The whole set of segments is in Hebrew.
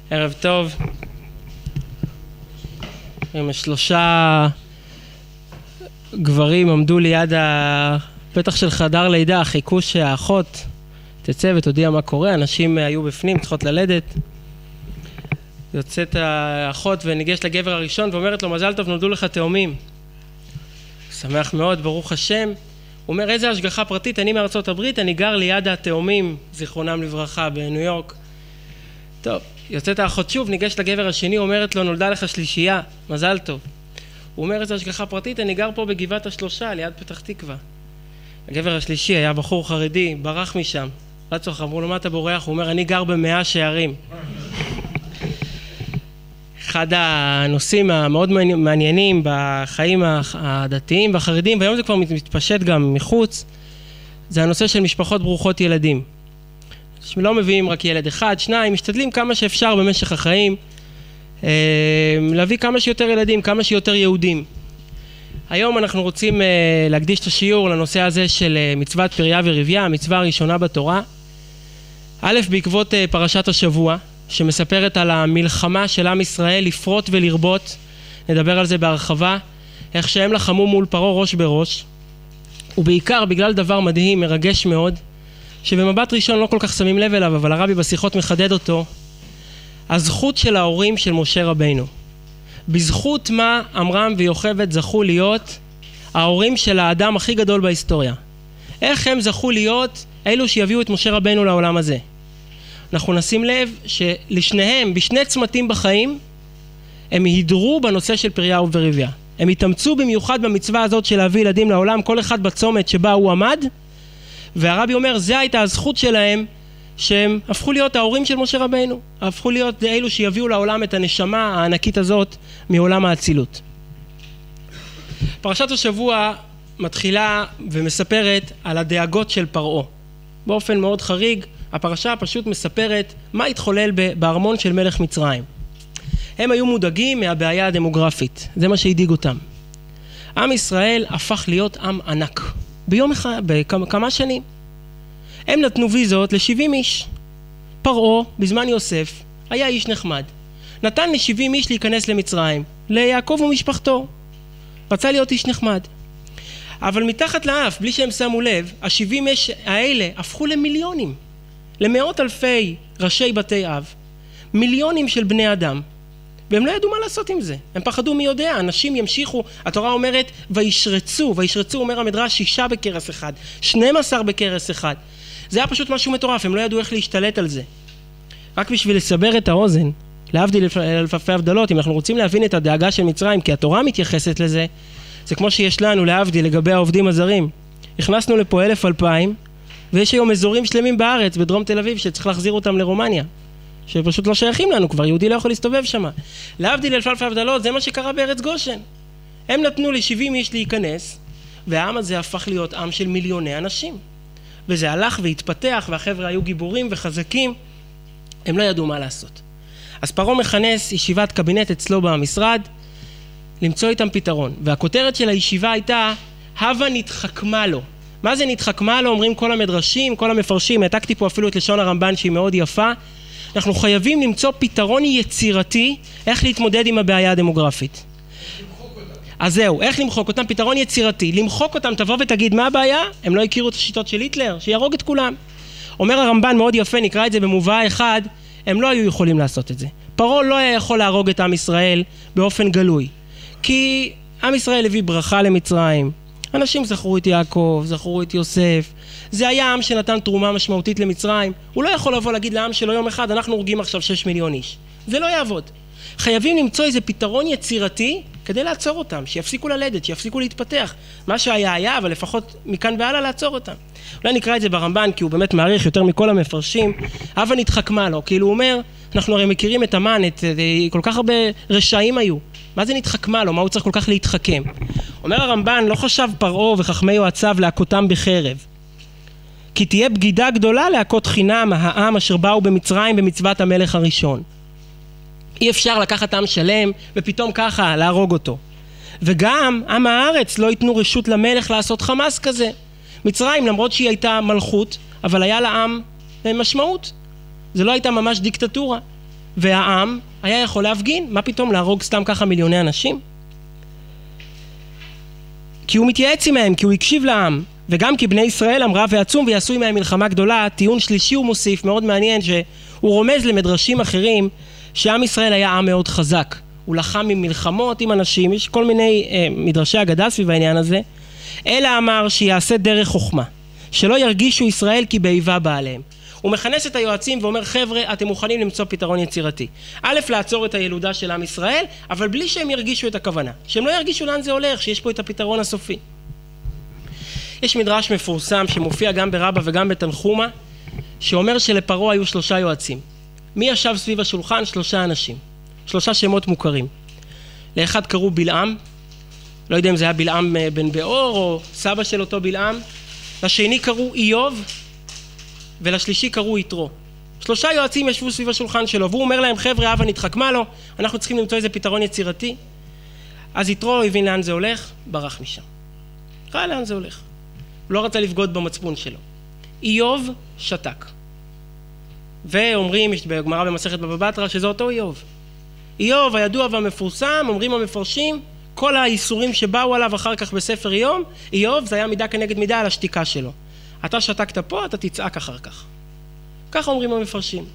ערב טוב. עם 3 גברים עמדו ליד הפתח של חדר לידה, חיכו שהאחות תצא ותודיע מה קורה. אנשים היו בפנים, צריכות ללדת. יוצאת האחות וניגש לגבר הראשון ואומרת לו, מזל טוב, נולדו לך תאומים. שמח מאוד, ברוך השם. הוא אומר, איזה השגחה פרטית, אני מארצות הברית, אני גר ליד התאומים, זיכרונם לברכה, בניו יורק. טוב, יוצאת האחות שוב, ניגש לגבר השני, אומרת לו, נולדה לך שלישייה, מזל טוב. הוא אומר, איזה השגחה פרטית, אני גר פה בגבעת השלושה, ליד פתח תקווה. הגבר השלישי היה בחור חרדי, ברח משם. רצוח, אמרו לו, מה אתה בורח? הוא אומר, אני גר ב100 שערים. אחד הנושאים המאוד מעניינים בחיים הדתיים והחרדים, והיום זה כבר מתפשט גם מחוץ, זה הנושא של משפחות ברוכות ילדים. לא מביאים רק ילד אחד, 2, משתדלים כמה שאפשר במשך החיים, להביא כמה שיותר ילדים, כמה שיותר יהודים. היום אנחנו רוצים להקדיש את השיעור לנושא הזה של מצוות פריה ורביה, המצווה הראשונה בתורה. א', בעקבות פרשת השבוע, שמספרת על המלחמה של עם ישראל לפרוט ולרבות, נדבר על זה בהרחבה, איך שהם לחמו מול פרעה ראש בראש, ובעיקר בגלל דבר מדהים, מרגש מאוד, שבמבט ראשון לא כל כך שמים לב אליו, אבל הרבי בשיחות מחדד אותו, הזכות של ההורים של משה רבינו. בזכות מה עמרם ויוכבד זכו להיות ההורים של האדם הכי גדול בהיסטוריה. איך הם זכו להיות אלו שיביאו את משה רבינו לעולם הזה? אנחנו נשים לב שלשניהם, בשני צמתים בחיים, הם הידרו בנושא של פריה ורביה. הם התאמצו במיוחד במצווה הזאת של להביא ילדים לעולם, כל אחד בצומת שבה הוא עמד, והרבי אומר, זה הייתה הזכות שלהם, שהם הפכו להיות ההורים של משה רבינו, הפכו להיות אלו שיביאו לעולם את הנשמה הענקית הזאת מעולם האצילות. פרשת השבוע מתחילה ומספרת על הדאגות של פרעה. באופן מאוד חריג, הפרשה פשוט מספרת מה התחולל בארמון של מלך מצרים. הם היו מודאגים מהבעיה הדמוגרפית, זה מה שהדאיג אותם. עם ישראל הפך להיות עם ענק, ביום אחד, בכמה שנים. הם נתנו ויזות ל70 איש. פרעה, בזמן יוסף, היה איש נחמד. נתן ל70 איש להיכנס למצרים, ליעקב ומשפחתו. רצה להיות איש נחמד. אבל מתחת לאף, בלי שהם שמו לב, ה70 איש האלה הפכו למיליונים. למאות אלפי ראשי בתי אב, מיליונים של בני אדם, והם לא ידעו מה לעשות עם זה. הם פחדו מי יודע, אנשים ימשיכו, התורה אומרת, וישרצו אומר המדרש 6 בקרס אחד, 12 בקרס אחד. זה היה פשוט משהו מטורף, הם לא ידעו איך להשתלט על זה. רק בשביל לסבר את האוזן, להבדיל אלפי הבדלות, אם אנחנו רוצים להבין את הדאגה של מצרים, כי התורה מתייחסת לזה, זה כמו שיש לנו להבדיל לגבי העובדים הזרים. הכנסנו לפה 1,000-2,000, ויש היום אזורים שלמים בארץ, בדרום תל אביב, שצריך להחזיר אותם לרומניה, שפשוט לא שייכים לנו כבר, יהודי לא יכול להסתובב שם. להבדיל אלפי הבדלות, זה מה שקרה בארץ גושן. הם נתנו ל70 איש להיכנס, והעם הזה הפך להיות עם של מיליוני אנשים. וזה הלך והתפתח, והחבר'ה היו גיבורים וחזקים, הם לא ידעו מה לעשות. אז פרעה מכנס ישיבת קבינט אצלו במשרד, למצוא איתם פתרון. והכותרת של הישיבה הייתה, הווה נתחכמה לו. מה זה נתחכמה לו? אומרים כל המדרשים, כל המפרשים, העתקתי פה אפילו את לשון הרמב"ן שהיא מאוד יפה. אנחנו חייבים למצוא פתרון יצירתי, איך להתמודד עם הבעיה הדמוגרפית. אז זהו, איך למחוק אותם? פתרון יצירתי. למחוק אותם, תבוא ותגיד מה הבעיה? הם לא הכירו את השיטות של היטלר, שירוג את כולם. אומר הרמב"ן מאוד יפה, נקרא את זה במובא אחד, הם לא היו יכולים לעשות את זה. פרעה לא היה יכול להרוג את עם ישראל באופן גלוי. כי עם ישראל הביא ברכה למצרים. אנשים זכרו את יעקב, זכרו את יוסף. זה היה עם שנתן תרומה משמעותית למצרים. הוא לא יכול לבוא להגיד לעם שלו יום אחד, אנחנו הורגים עכשיו 6 מיליון איש. זה לא יעבוד. חייבים למצוא איזה פתרון יצירתי כדי לעצור אותם, שיפסיקו ללדת, שיפסיקו להתפתח. מה שהיה היה, אבל לפחות מכאן והלאה לעצור אותם. אולי נקרא את זה ברמב"ן, כי הוא באמת מעריך יותר מכל המפרשים. הווה נתחכמה לו, כאילו הוא אומר, אנחנו הרי מכירים את המן, כל כך הרבה רשעים היו. מה זה נתחכמה לו? מה הוא צריך כל כך להתחכם? אומר הרמב"ן, לא חשב פרעה וחכמי יועציו להכותם בחרב. כי תהיה בגידה גדולה להכות חינם העם אשר באו במצרים במצוות המלך הראשון. אי אפשר לקחת עם שלם ופתאום ככה להרוג אותו. וגם עם הארץ לא ייתנו רשות למלך לעשות חמאס כזה. מצרים למרות שהיא הייתה מלכות, אבל היה לעם משמעות. זה לא הייתה ממש דיקטטורה. והעם היה יכול להפגין. מה פתאום להרוג סתם ככה מיליוני אנשים? כי הוא מתייעץ עמהם, כי הוא הקשיב לעם, וגם כי בני ישראל עם רב ועצום ויעשו עמהם מלחמה גדולה. טיעון שלישי הוא מוסיף, מאוד מעניין, שהוא רומז למדרשים אחרים, שעם ישראל היה עם מאוד חזק. הוא לחם עם מלחמות עם אנשים, יש כל מיני מדרשי אגדה סביב העניין הזה. אלא אמר שיעשה דרך חוכמה, שלא ירגישו ישראל כי באיבה בא עליהם. הוא מכנס את היועצים ואומר, חבר'ה, אתם מוכנים למצוא פתרון יצירתי. א', לעצור את הילודה של עם ישראל, אבל בלי שהם ירגישו את הכוונה. שהם לא ירגישו לאן זה הולך, שיש פה את הפתרון הסופי. יש מדרש מפורסם שמופיע גם ברבא וגם בתנחומה, שאומר שלפרעה היו 3 יועצים. מי ישב סביב השולחן? 3 אנשים. 3 שמות מוכרים. לאחד קראו בלעם, לא יודע אם זה היה בלעם בן באור או סבא של אותו בלעם. לשני קראו איוב, ולשלישי קראו יתרו. 3 יועצים ישבו סביב השולחן שלו, והוא אומר להם, חבר'ה, הבה נתחכמה לו, אנחנו צריכים למצוא איזה פתרון יצירתי. אז יתרו הבין לאן זה הולך, ברח משם. ראה לאן זה הולך. הוא לא רצה לבגוד במצפון שלו. איוב שתק. ואומרים, יש בגמרא במסכת בבא בתרא, שזה אותו איוב. איוב הידוע והמפורסם, אומרים המפרשים, כל האיסורים שבאו עליו אחר כך בספר איוב, זה היה מידה כנגד מידה על השתיקה שלו. אתה שתקת פה, אתה תצעק אחר כך. כך אומרים המפרשים.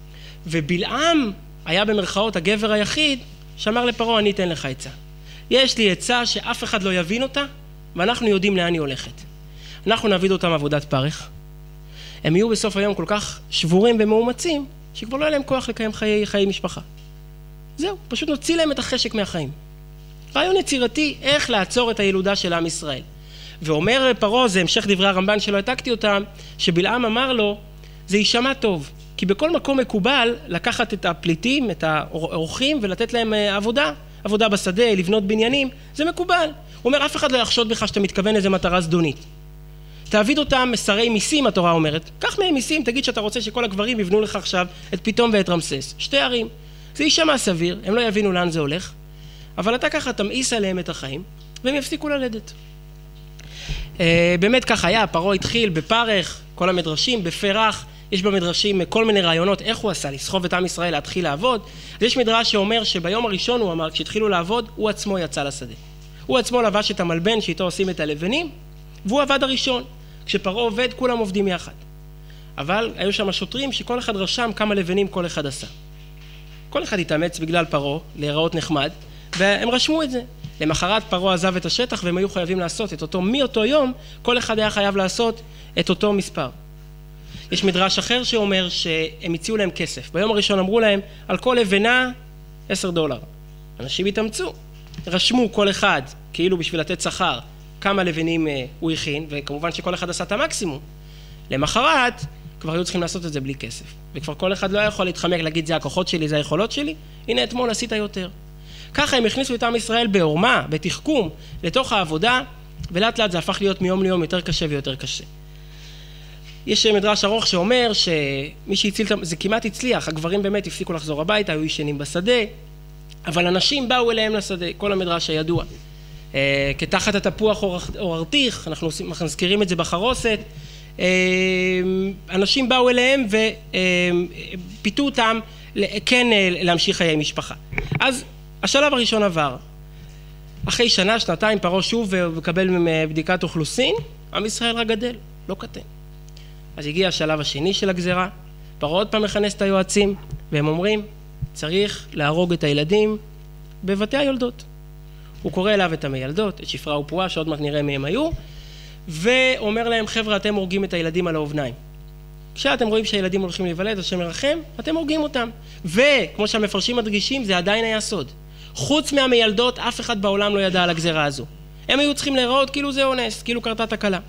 ובלעם היה במרכאות הגבר היחיד, שאמר לפרעה, אני אתן לך עצה. יש לי עצה שאף אחד לא יבין אותה, ואנחנו יודעים לאן היא הולכת. אנחנו נעביד אותם עבודת פרך. הם יהיו בסוף היום כל כך שבורים ומאומצים, שכבר לא יהיה להם כוח לקיים חיי משפחה. זהו, פשוט נוציא להם את החשק מהחיים. רעיון יצירתי, איך לעצור את הילודה של עם ישראל. ואומר פרעה, זה המשך דברי הרמב"ן שלא העתקתי אותם, שבלעם אמר לו, זה יישמע טוב, כי בכל מקום מקובל לקחת את הפליטים, את האורחים, ולתת להם עבודה בשדה, לבנות בניינים, זה מקובל. הוא אומר, אף אחד לא יחשוד בך שאתה מתכוון לאיזה מטרה זדונית. תעביד אותם מסרי מיסים, התורה אומרת. קח מהם מיסים, תגיד שאתה רוצה שכל הגברים יבנו לך עכשיו את פיתום ואת רמסס. 2 ערים. זה יישמע סביר, הם לא יבינו לאן זה הולך, אבל אתה ככה תמאיס עליהם את החיים, והם יפסיקו ללדת. באמת ככה היה, פרעה התחיל בפרך, כל המדרשים, בפרח, יש במדרשים כל מיני רעיונות, איך הוא עשה, לסחוב את עם ישראל להתחיל לעבוד. יש מדרש שאומר שביום הראשון הוא אמר, כשהתחילו לעבוד, הוא עצמו יצא לשדה. הוא עצמו לבש את המלבן שאיתו עושים את הלבנים, והוא עבד הראשון. כשפרעה עובד, כולם עובדים יחד. אבל היו שם שוטרים שכל אחד רשם כמה לבנים כל אחד עשה. כל אחד התאמץ בגלל פרעה, להיראות נחמד, והם רשמו את זה. למחרת פרעה עזב את השטח והם היו חייבים לעשות את אותו, מאותו יום, כל אחד היה חייב לעשות את אותו מספר. יש מדרש אחר שאומר שהם הציעו להם כסף. ביום הראשון אמרו להם, על כל לבנה $10. אנשים התאמצו, רשמו כל אחד, כאילו בשביל לתת שכר, כמה לבנים הוא הכין, וכמובן שכל אחד עשה את המקסימום. למחרת כבר היו צריכים לעשות את זה בלי כסף. וכבר כל אחד לא יכול להתחמק, להגיד, זה הכוחות שלי, זה היכולות שלי, הנה אתמול עשית יותר. ככה הם הכניסו את עם ישראל בעורמה, בתחכום, לתוך העבודה, ולאט לאט זה הפך להיות מיום ליום יותר קשה ויותר קשה. יש מדרש ארוך שאומר שמי שהציל, זה כמעט הצליח, הגברים באמת הפסיקו לחזור הביתה, היו ישנים בשדה, אבל אנשים באו אליהם לשדה, כל המדרש הידוע. כתחת התפוח או ארתיך, אנחנו מזכירים את זה בחרוסת, אנשים באו אליהם ופיתו אותם כן להמשיך חיי משפחה. אז השלב הראשון עבר. אחרי שנה, שנתיים, פרעה שוב ומקבל בדיקת אוכלוסין, עם ישראל רק גדל, לא קטן. אז הגיע השלב השני של הגזרה, פרעה עוד פעם מכנס את היועצים, והם אומרים, צריך להרוג את הילדים בבתי היולדות. הוא קורא אליו את המילדות, את שפרה ופועה, שעוד מעט נראה מי הם היו, ואומר להם, חבר'ה, אתם הורגים את הילדים על האובניים. כשאתם רואים שהילדים הולכים להיוולד, השם ירחם, אתם הורגים אותם. וכמו שהמפרשים מדגישים, זה עדיין היה סוד. חוץ מהמילדות, אף אחד בעולם לא ידע על הגזרה הזו. הם היו צריכים להיראות כאילו זה אונס, כאילו קרתה תקלה.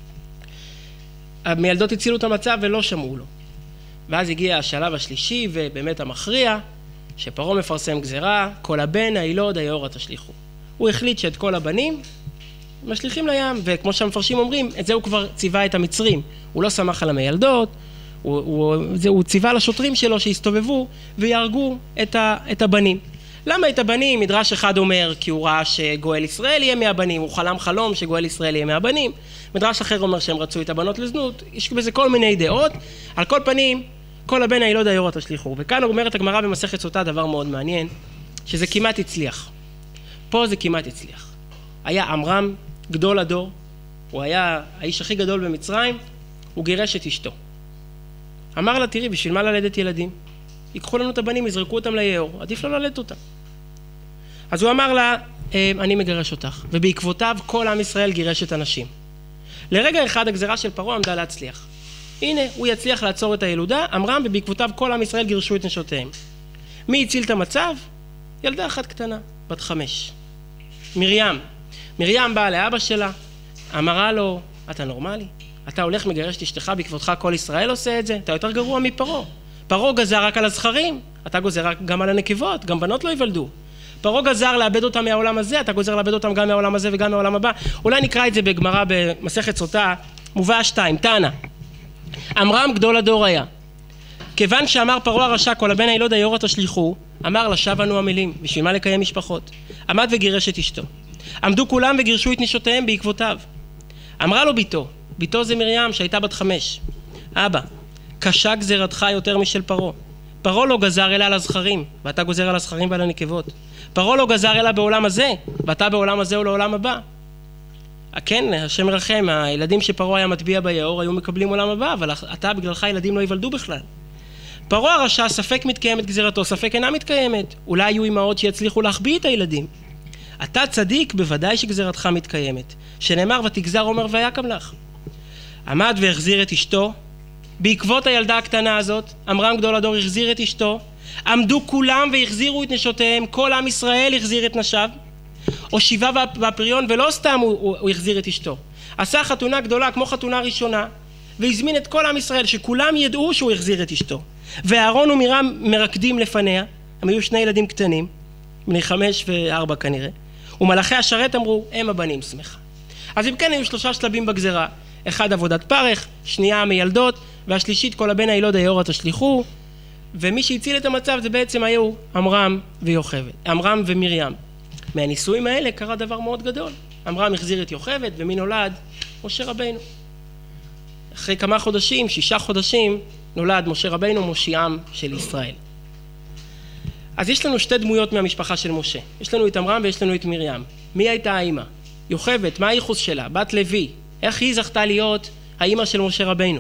המילדות הצילו את המצב ולא שמעו לו. ואז הגיע השלב השלישי ובאמת המכריע, שפרעה מפרסם גזרה, כל הבן, הילוד, היאורה תשליכו. הוא החליט שאת כל הבנים משליכים לים, וכמו שהמפרשים אומרים, את זה הוא כבר ציווה את המצרים. הוא לא שמח על המילדות, הוא ציווה לשוטרים שלו שיסתובבו ויהרגו את הבנים. למה את הבנים? מדרש אחד אומר כי הוא ראה שגואל ישראל יהיה מהבנים, הוא חלם חלום שגואל ישראל יהיה מהבנים. מדרש אחר אומר שהם רצו את הבנות לזנות, יש בזה כל מיני דעות. על כל פנים, כל הבן הילוד היורה תשליכו. וכאן אומרת הגמרא במסכת סוטה דבר מאוד מעניין, שזה כמעט הצליח. פה זה כמעט הצליח. היה עמרם, גדול הדור, הוא היה האיש הכי גדול במצרים, הוא גירש את אשתו. אמר לה, תראי, בשביל מה ללדת ילדים? ייקחו לנו את הבנים, יזרקו אותם ליאור, עדיף לא ללדת אותם. אז הוא אמר לה, אני מגרש אותך, ובעקבותיו כל עם ישראל גירש את הנשים. לרגע אחד הגזרה של פרעה עמדה להצליח. הנה, הוא יצליח לעצור את הילודה, עמרם, ובעקבותיו כל עם ישראל גירשו את נשותיהם. מי הציל את המצב? ילדה אחת קטנה, בת 5. מרים באה לאבא שלה, אמרה לו, אתה נורמלי? אתה הולך מגרש את אשתך, בעקבותך כל ישראל עושה את זה? אתה יותר גרוע מפרעה. פרעה גזר רק על הזכרים, אתה גוזר גם על הנקבות, גם בנות לא יוולדו. פרעה גזר לאבד אותם מהעולם הזה, אתה גוזר לאבד אותם גם מהעולם הזה וגם מהעולם הבא. אולי נקרא את זה בגמרא במסכת סוטה, מובא 2, תנא. עמרם גדול הדור היה. כיוון שאמר פרעה הרשע, כל הבן הילוד היורה תשליכו, אמר לשווא אנו עמלים, בשביל מה לקיים משפחות? עמד וגירש את אשתו. עמדו כולם וגירשו את נשותיהם בעקבותיו. אמרה לו ביתו זה מרים שהייתה בת 5. אבא, קשה גזירתך יותר משל פרעה. פרעה לא גזר אלא על הזכרים, ואתה גוזר על הזכרים ועל הנקבות. פרעה לא גזר אלא בעולם הזה, ואתה בעולם הזה ולעולם הבא. כן, השם ירחם, הילדים שפרעה היה מטביע ביאור היו מקבלים עולם הבא, אבל אתה בגללך ילדים לא ייוולדו בכלל. פרעה הרשע ספק מתקיימת גזירתו, ספק אינה מתקיימת. אולי יהיו אמהות שיצליחו להחביא את הילדים. אתה צדיק, בוודאי שגזירתך מתקיימת. שנאמר ותגזר עומר ויקם לך. עמד והחזיר את אשתו. בעקבות הילדה הקטנה הזאת, עמרם גדול הדור החזיר את אשתו. עמדו כולם והחזירו את נשותיהם, כל עם ישראל החזיר את נשיו. הושיבה בפריון, ולא סתם הוא החזיר את אשתו. עשה חתונה גדולה כמו חתונה ראשונה, והזמין את כל עם ישראל, שכולם ידעו שהוא החזיר את אשתו. ואהרון ומרים מרקדים לפניה, הם היו 2 ילדים קטנים, בני 5 ו4 כנראה, ומלאכי השרת אמרו, הם הבנים שמחה. אז אם כן, היו 3 שלבים בגזרה, 1 עבודת פרך, 2 המילדות, והשלישית כל הבן הילוד היורה תשליכו, ומי שהציל את המצב זה בעצם היו עמרם ויוכבד, עמרם ומרים. מהניסויים האלה קרה דבר מאוד גדול. עמרם החזיר את יוכבד, ומי נולד? משה רבינו. אחרי כמה חודשים, 6 חודשים, נולד משה רבינו, מושיעם של ישראל. אז יש לנו 2 דמויות מהמשפחה של משה. יש לנו את עמרם ויש לנו את מרים. מי הייתה האמא? יוכבד, מה הייחוס שלה? בת לוי. איך היא זכתה להיות האמא של משה רבינו?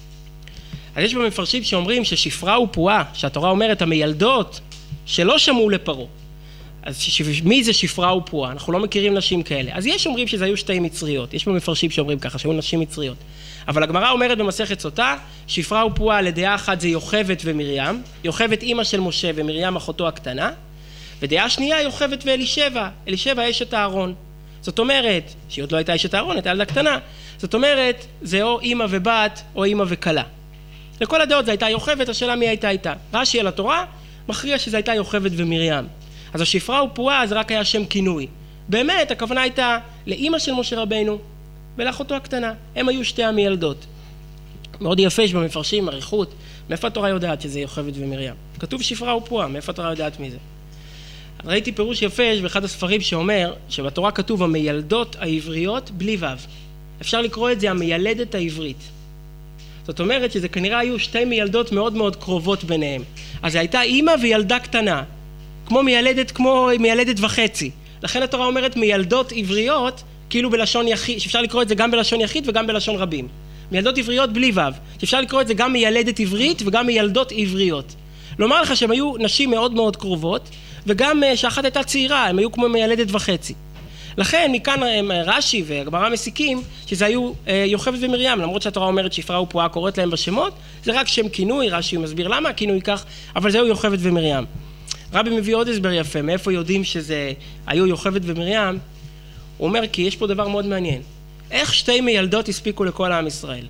אז יש במפרשים שאומרים ששפרה ופועה, שהתורה אומרת המילדות שלא שמעו לפרעה. אז מי זה שפרה ופועה? אנחנו לא מכירים נשים כאלה. אז יש אומרים שזה היו 2 מצריות. יש במפרשים שאומרים ככה, שהיו נשים מצריות. אבל הגמרא אומרת במסכת סוטה, שפרה ופועה לדעה אחת זה יוכבד ומרים. יוכבד אימא של משה ומרים אחותו הקטנה. ודעה שנייה יוכבד ואלישבע. אלישבע אשת אהרון. זאת אומרת, שהיא עוד לא הייתה אשת אהרון, הייתה ילדה קטנה. זאת אומרת, זה או אימא ובת או אימא וכלה. לכל הדעות זה הייתה יוכבד, השאלה מי הייתה איתה. רש"י על התורה מכריע שזה הייתה יוכבד ומרים. אז השפרה ופועה זה רק היה שם כינוי. באמת, הכוונה הייתה לאמא של משה רבינו ולאחותו הקטנה. הם היו 2 המילדות. מאוד יפה שבמפרשים, אריכות, מאיפה התורה יודעת שזה יוכבד ומרים? כתוב שפרה ופועה, מאיפה התורה יודעת מי זה? ראיתי פירוש יפה באחד הספרים שאומר שבתורה כתוב המילדות העבריות בלי וו. אפשר לקרוא את זה המילדת העברית. זאת אומרת שזה כנראה היו 2 מילדות מאוד מאוד קרובות ביניהם. אז זו הייתה אימא וילדה קטנה. כמו מילדת וחצי. לכן התורה אומרת מילדות עבריות, כאילו בלשון יחיד, שאפשר לקרוא את זה גם בלשון יחיד וגם בלשון רבים. מילדות עבריות בלי וו, שאפשר לקרוא את זה גם מילדת עברית וגם מילדות עבריות. לומר לך שהם היו נשים מאוד מאוד קרובות, וגם שאחת הייתה צעירה, הם היו כמו מילדת וחצי. לכן מכאן רש"י והגמרא מסיקים שזה היו יוכבד ומרים, למרות שהתורה אומרת שפרה ופועה קוראת להם בשמות, זה רק שם כינוי, רש"י מסביר למה הכינוי כך, אבל זהו יוכבד ומרים. רבי מביא עוד הסבר יפה, מאיפה יודעים שזה היו יוכבד ומרים? הוא אומר כי יש פה דבר מאוד מעניין. איך 2 מילדות הספיקו לכל עם ישראל?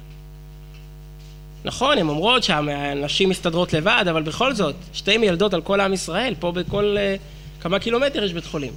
נכון, הן אומרות שהנשים מסתדרות לבד, אבל בכל זאת, 2 מילדות על כל עם ישראל, פה בכל כמה קילומטר יש בית חולים.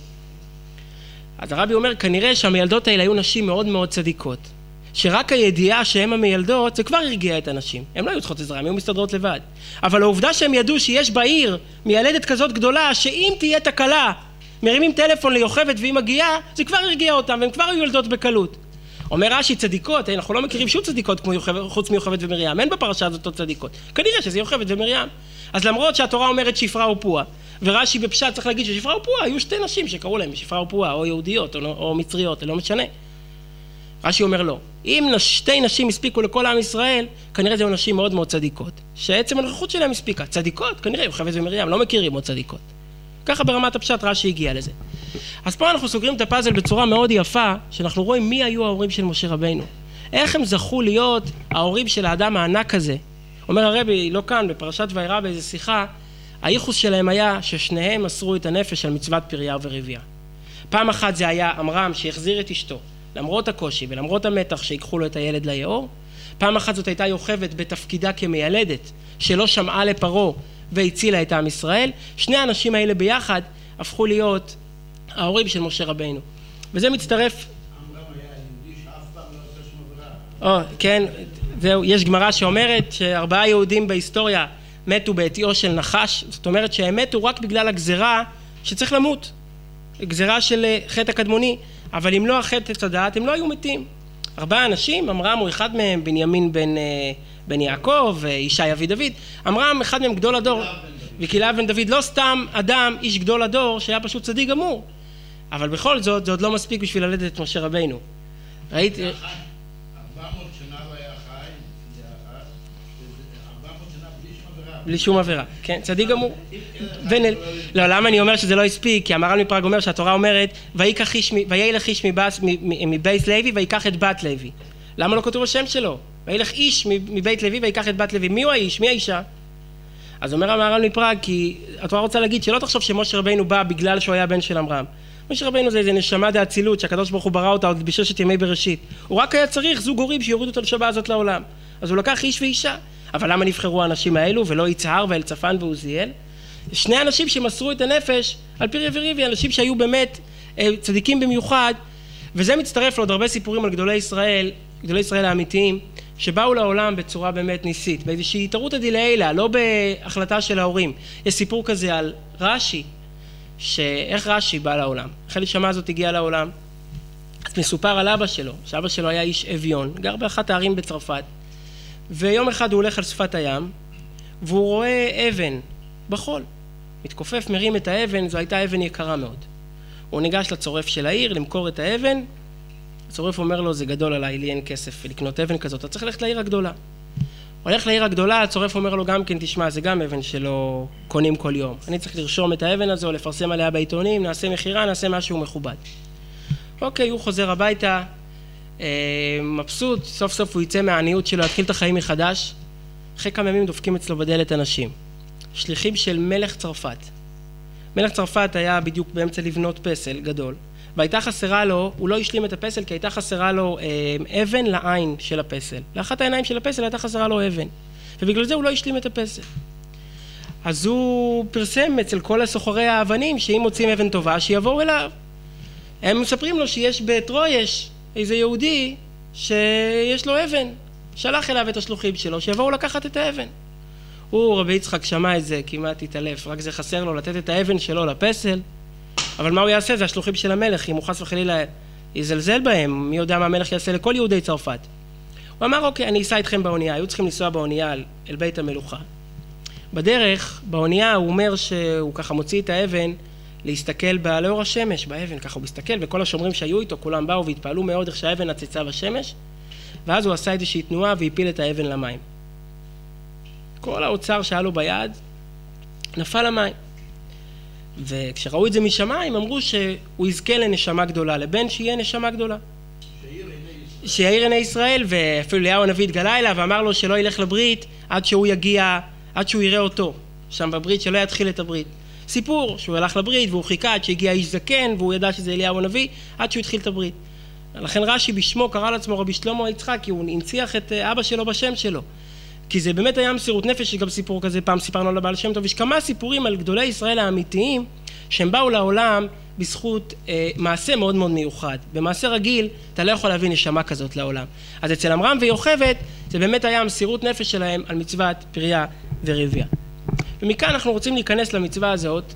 אז הרבי אומר, כנראה שהמילדות האלה היו נשים מאוד מאוד צדיקות, שרק הידיעה שהן המילדות, זה כבר הרגיע את הנשים. הן לא היו צריכות עזרה, הן היו מסתדרות לבד. אבל העובדה שהם ידעו שיש בעיר מילדת כזאת גדולה, שאם תהיה תקלה, מרימים טלפון ליוכבד והיא מגיעה, זה כבר הרגיע אותם, והם כבר היו ילדות בקלות. אומר רש"י צדיקות, אנחנו לא מכירים שום צדיקות כמו חוץ מיוכבד ומרים, אין בפרשה הזאת עוד צדיקות, כנראה שזה יוכבד ומרים. אז למרות שהתורה אומרת שפרה ופועה, ורש"י בפשט צריך להגיד ששפרה ופועה היו שתי נשים שקראו להם שפרה ופועה, או יהודיות או מצריות, לא משנה. רש"י אומר לא, אם שתי נשים הספיקו לכל עם ישראל, כנראה זה נשים מאוד מאוד צדיקות, שעצם הנוכחות שלהם הספיקה. צדיקות, כנראה יוכבד ומרים, לא מכירים עוד צדיקות. ככה ברמת הפשט רש"י הגיע לזה. אז פה אנחנו סוגרים את הפאזל בצורה מאוד יפה, שאנחנו רואים מי היו ההורים של משה רבינו. איך הם זכו להיות ההורים של האדם הענק הזה. אומר הרבי, לא כאן, בפרשת וירא באיזו שיחה, הייחוס שלהם היה ששניהם מסרו את הנפש על מצוות פריה ורבייה. פעם אחת זה היה עמרם שהחזיר את אשתו, למרות הקושי ולמרות המתח שיקחו לו את הילד ליאור. פעם אחת זאת הייתה יוכבד בתפקידה כמיילדת, שלא שמעה לפרעה והצילה את עם ישראל. שני האנשים האלה ביחד הפכו להיות ההורים של משה רבינו. וזה מצטרף... עמרם היה יהודי שאף פעם לא עושה שום עבירה. כן, זהו, יש גמרא שאומרת ש4 יהודים בהיסטוריה מתו בעטיו של נחש, זאת אומרת שהם מתו רק בגלל הגזרה שצריך למות, גזרה של חטא הקדמוני, אבל אם לא החטא את הדעת הם לא היו מתים. 4 אנשים, עמרם הוא אחד מהם, בנימין בן יעקב, ישי אבי דוד. עמרם אחד מהם גדול הדור, וקהילה בן דוד, לא סתם אדם, איש גדול הדור, שהיה פשוט צדיק גמור. אבל בכל זאת, זה עוד לא מספיק בשביל ללדת את משה רבינו. ראית? 400 שנה הוא היה חי, 400 שנה בלי שום עבירה. בלי שום עבירה, כן, צדיק גמור. לא, למה אני אומר שזה לא הספיק? כי המהר"ל מפראג אומר שהתורה אומרת, וילך איש מבית לוי ויקח את בת לוי. למה לא כתוב השם שלו? וילך איש מבית לוי ויקח את בת לוי. מי הוא האיש? מי האישה? אז אומר המהר"ל מפראג, כי התורה רוצה להגיד שלא תחשוב שמשה רבינו בא בגלל שהוא היה בן של עמרם. משה רבינו זה איזה נשמה דאצילות שהקדוש ברוך הוא ברא אותה עוד בששת ימי בראשית. הוא רק היה צריך זוג הורים שיורידו את הנשמה הזאת לעולם. אז הוא לקח איש ואישה. אבל למה נבחרו האנשים האלו ולא יצהר ואלצפן ועוזיאל? שני אנשים שמסרו את הנפש על פריה וריביה, אנשים שהיו באמת צדיקים במיוחד, וזה מצטרף לעוד הרבה סיפורים על גדולי ישראל האמיתיים, שבאו לעולם בצורה באמת ניסית, באיזושהי התערותא דלעילא, לא בהחלטה של ההורים. יש סיפור כזה על רש"י, שאיך רש"י בא לעולם. אחרי הנשמה הזאת הגיעה לעולם, אז מסופר על אבא שלו, שאבא שלו היה איש אביון, גר באחת הערים בצרפת, ויום אחד הוא הולך על שפת הים, והוא רואה אבן בחול. מתכופף, מרים את האבן, זו הייתה אבן יקרה מאוד. הוא ניגש לצורף של העיר למכור את האבן, הצורף אומר לו, זה גדול עליי, לי אין כסף לקנות אבן כזאת, אתה צריך ללכת לעיר הגדולה. הוא הולך לעיר הגדולה, הצורף אומר לו גם כן, תשמע, זה גם אבן שלא קונים כל יום. אני צריך לרשום את האבן הזו, לפרסם עליה בעיתונים, נעשה מחירה, נעשה משהו מכובד. אוקיי, הוא חוזר הביתה, מבסוט, סוף סוף הוא יצא מהעניות שלו, יתחיל את החיים מחדש. אחרי כמה ימים דופקים אצלו בדלת אנשים. שליחים של מלך צרפת. מלך צרפת היה בדיוק באמצע לבנות פסל גדול, והייתה חסרה לו, הוא לא השלים את הפסל כי הייתה חסרה לו אבן לעין של הפסל. לאחת העיניים של הפסל הייתה חסרה לו אבן, ובגלל זה הוא לא השלים את הפסל. אז הוא פרסם אצל כל הסוחרי האבנים שאם מוצאים אבן טובה שיבואו אליו. הם מספרים לו שיש בטרויש איזה יהודי שיש לו אבן, שלח אליו את השלוחים שלו שיבואו לקחת את האבן. הוא, רבי יצחק, שמע את זה, כמעט התעלף, רק זה חסר לו לתת את האבן שלו לפסל, אבל מה הוא יעשה? זה השלוחים של המלך, אם הוא חס וחלילה יזלזל בהם, מי יודע מה המלך יעשה לכל יהודי צרפת. הוא אמר, אוקיי, אני אסע איתכם באונייה, היו צריכים לנסוע באונייה אל בית המלוכה. בדרך, באונייה הוא אומר שהוא ככה מוציא את האבן, להסתכל לאור השמש, באבן, ככה הוא מסתכל, וכל השומרים שהיו איתו, כולם באו והתפעלו מאוד איך שהאבן נצצה בשמש, ואז הוא עשה איזושהי תנועה והפיל את האבן למים. כל האוצר שהיה לו ביד נפל למים. וכשראו את זה משמיים, אמרו שהוא יזכה לנשמה גדולה, לבן שיהיה נשמה גדולה. שיאיר עיני ישראל, ואפילו אליהו הנביא התגלה אליו ואמר לו שלא ילך לברית עד שהוא יגיע, עד שהוא יראה אותו שם בברית, שלא יתחיל את הברית. סיפור שהוא הלך לברית והוא חיכה עד שהגיע איש זקן והוא ידע שזה אליהו הנביא עד שהוא התחיל את הברית. לכן רש"י בשמו קרא לעצמו רבי שלמה יצחק, כי הוא הנציח את אבא שלו בשם שלו. כי זה באמת היה מסירות נפש. יש גם סיפור כזה, פעם סיפרנו על הבעל שם טוב, יש כמה סיפורים על גדולי ישראל האמיתיים שהם באו לעולם בזכות מעשה מאוד מאוד מיוחד. במעשה רגיל אתה לא יכול להביא נשמה כזאת לעולם. אז אצל עמרם ויוכבד זה באמת היה מסירות נפש שלהם על מצוות פריה ורבייה. ומכאן אנחנו רוצים להיכנס למצווה הזאת,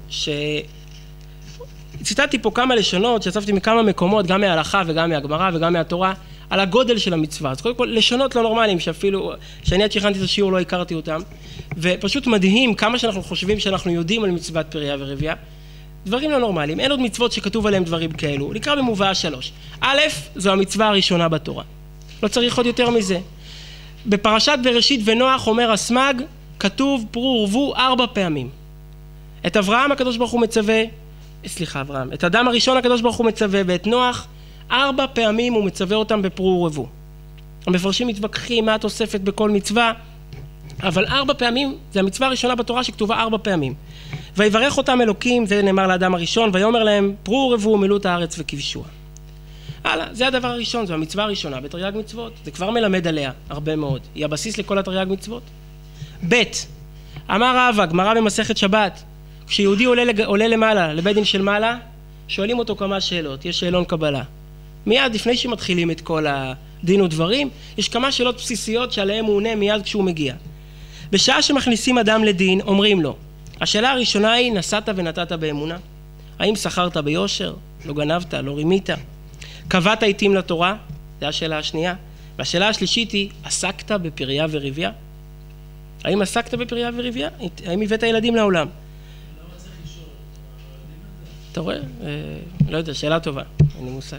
ציטטתי פה כמה לשונות, שאספתי מכמה מקומות, גם מההלכה וגם מהגמרא וגם מהתורה, על הגודל של המצווה. אז קודם כל, לשונות לא נורמליים, שאפילו, שאני עד שהכנתי את השיעור לא הכרתי אותם, ופשוט מדהים כמה שאנחנו חושבים שאנחנו יודעים על מצוות פריה ורבייה, דברים לא נורמליים. אין עוד מצוות שכתוב עליהם דברים כאלו. נקרא במובאה 3. א', זו המצווה הראשונה בתורה. לא צריך עוד יותר מזה. בפרשת בראשית ונוח אומר הסמ"ג, כתוב פרו ורבו 4 פעמים. את אברהם הקדוש ברוך הוא מצווה, את אדם הראשון הקדוש ברוך הוא מצווה, ואת נוח 4 פעמים הוא מצווה אותם בפרו ורבו. המפרשים מתווכחים מה התוספת בכל מצווה, אבל 4 פעמים זה המצווה הראשונה בתורה שכתובה 4 פעמים. ויברך אותם אלוקים, זה נאמר לאדם הראשון, ויאמר להם פרו ורבו ומילאו את הארץ וכבשוה. הלאה, זה הדבר הראשון, זו המצווה הראשונה בתרי"ג מצוות. זה כבר מלמד עליה הרבה מאוד. היא הבסיס לכל התרי"ג מצוות. ב' אמר רבא, גמרא במסכת שבת, כשיהודי עולה למעלה, לבית דין של מעלה, שואלים אותו כמה שאלות, יש שאלון קבלה. מיד לפני שמתחילים את כל הדין ודברים, יש כמה שאלות בסיסיות שעליהן הוא עונה מיד כשהוא מגיע. בשעה שמכניסים אדם לדין, אומרים לו, השאלה הראשונה היא, נסעת ונתת באמונה? האם שכרת ביושר? לא גנבת, לא רימית? קבעת עיתים לתורה? זו השאלה השנייה. והשאלה השלישית היא, עסקת בפריה ורבייה? האם עסקת בפריה ורבייה? האם הבאת ילדים לעולם? למה צריך לשאול? אתה רואה? לא יודע, שאלה טובה, אין לי מושג.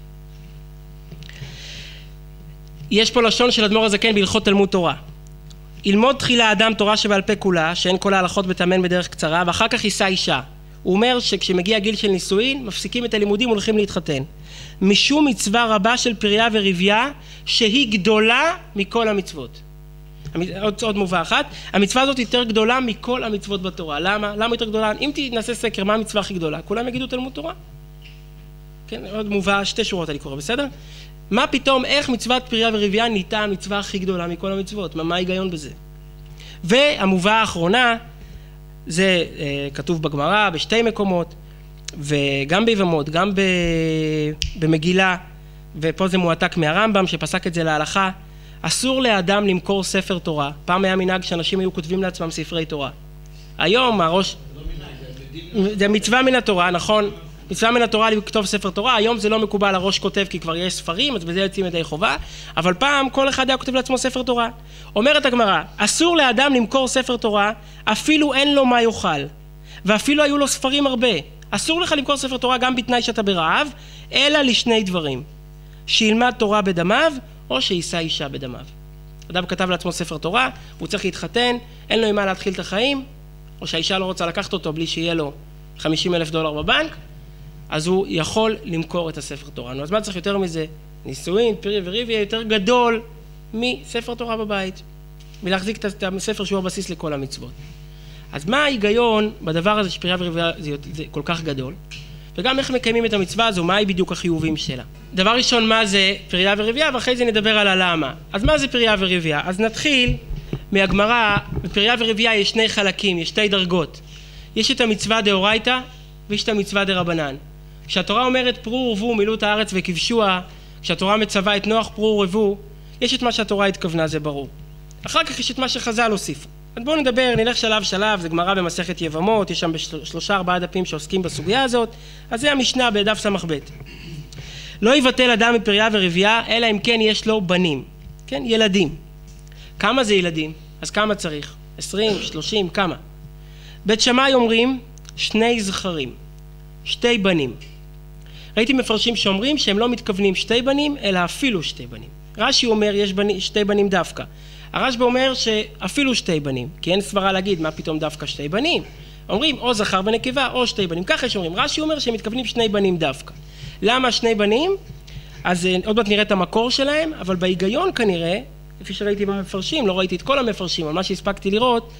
יש פה לשון של אדמו"ר הזקן בהלכות תלמוד תורה. ילמוד תחילה אדם תורה שבעל פה כולה, שאין כל ההלכות בתאמן בדרך קצרה, ואחר כך יישא אישה. הוא אומר שכשמגיע גיל של נישואין, מפסיקים את הלימודים והולכים להתחתן. משום מצווה רבה של פריה ורבייה, שהיא גדולה מכל המצוות. עוד מובאה אחת, המצווה הזאת יותר גדולה מכל המצוות בתורה. למה? למה יותר גדולה? אם נעשה סקר, מה המצווה הכי גדולה? כולם יגידו תלמוד תורה. כן, עוד מובאה 2 שורות אני קורא, בסדר? מה פתאום, איך מצוות פריה ורבייה נהייתה המצווה הכי גדולה מכל המצוות? מה ההיגיון בזה? והמובאה האחרונה, זה כתוב בגמרא ב2 מקומות, וגם ביבמות, גם במגילה, ופה זה מועתק מהרמב"ם שפסק את זה להלכה, אסור לאדם למכור ספר תורה. פעם היה מנהג שאנשים היו כותבים לעצמם ספרי תורה. היום הראש... זה מצווה מן התורה, נכון? מצווה מן התורה לכתוב ספר תורה. היום זה לא מקובל, הראש כותב כי כבר יש ספרים, אז בזה יוצאים ידי חובה. אבל פעם כל אחד היה כותב לעצמו ספר תורה. אומרת הגמרא, אסור לאדם למכור ספר תורה, אפילו אין לו מה יאכל. ואפילו היו לו ספרים הרבה. אסור לך למכור ספר תורה גם בתנאי שאתה ברעב, אלא לשני דברים. שילמד תורה בדמיו, או שיישא אישה בדמיו. אדם כתב לעצמו ספר תורה, הוא צריך להתחתן, אין לו עם מה להתחיל את החיים, או שהאישה לא רוצה לקחת אותו בלי שיהיה לו $50,000 בבנק, אז הוא יכול למכור את הספר תורה. אז מה צריך יותר מזה? נישואין, פריה ורבייה יותר גדול מספר תורה בבית, ולהחזיק את הספר שהוא הבסיס לכל המצוות. אז מה ההיגיון בדבר הזה שפריה ורבייה זה כל כך גדול? וגם איך מקיימים את המצווה הזו, מהי בדיוק החיובים שלה. דבר ראשון, מה זה פריה ורבייה, ואחרי זה נדבר על הלמה. אז מה זה פריה ורבייה? אז נתחיל מהגמרא. בפריה ורבייה יש 2 חלקים, יש 2 דרגות. יש את המצווה דאורייתא, ויש את המצווה דרבנן. כשהתורה אומרת פרו ורבו מילאו את הארץ וכבשוה, כשהתורה מצווה את נוח פרו ורבו, יש את מה שהתורה התכוונה, זה ברור. אחר כך יש את מה שחז"ל הוסיפו. אז בואו נדבר, נלך שלב שלב, זה גמרא במסכת יבמות, יש שם 3-4 דפים שעוסקים בסוגיה הזאת, אז זה המשנה בדף סמ"ב. לא יבטל אדם מפריה ורבייה, אלא אם כן יש לו בנים, כן, ילדים. כמה זה ילדים? אז כמה צריך? 20, 30, כמה? בית שמאי אומרים 2 זכרים, 2 בנים. ראיתי מפרשים שאומרים שהם לא מתכוונים 2 בנים, אלא אפילו 2 בנים. רש"י אומר יש 2 בנים דווקא. הרשב"א אומר שאפילו 2 בנים, כי אין סברה להגיד מה פתאום דווקא 2 בנים. אומרים או זכר ונקבה או 2 בנים, ככה שאומרים. רש"י אומר שהם מתכוונים 2 בנים דווקא. למה 2 בנים? אז עוד מעט נראה את המקור שלהם, אבל בהיגיון כנראה, לפי שראיתי במפרשים, לא ראיתי את כל המפרשים, אבל מה שהספקתי לראות,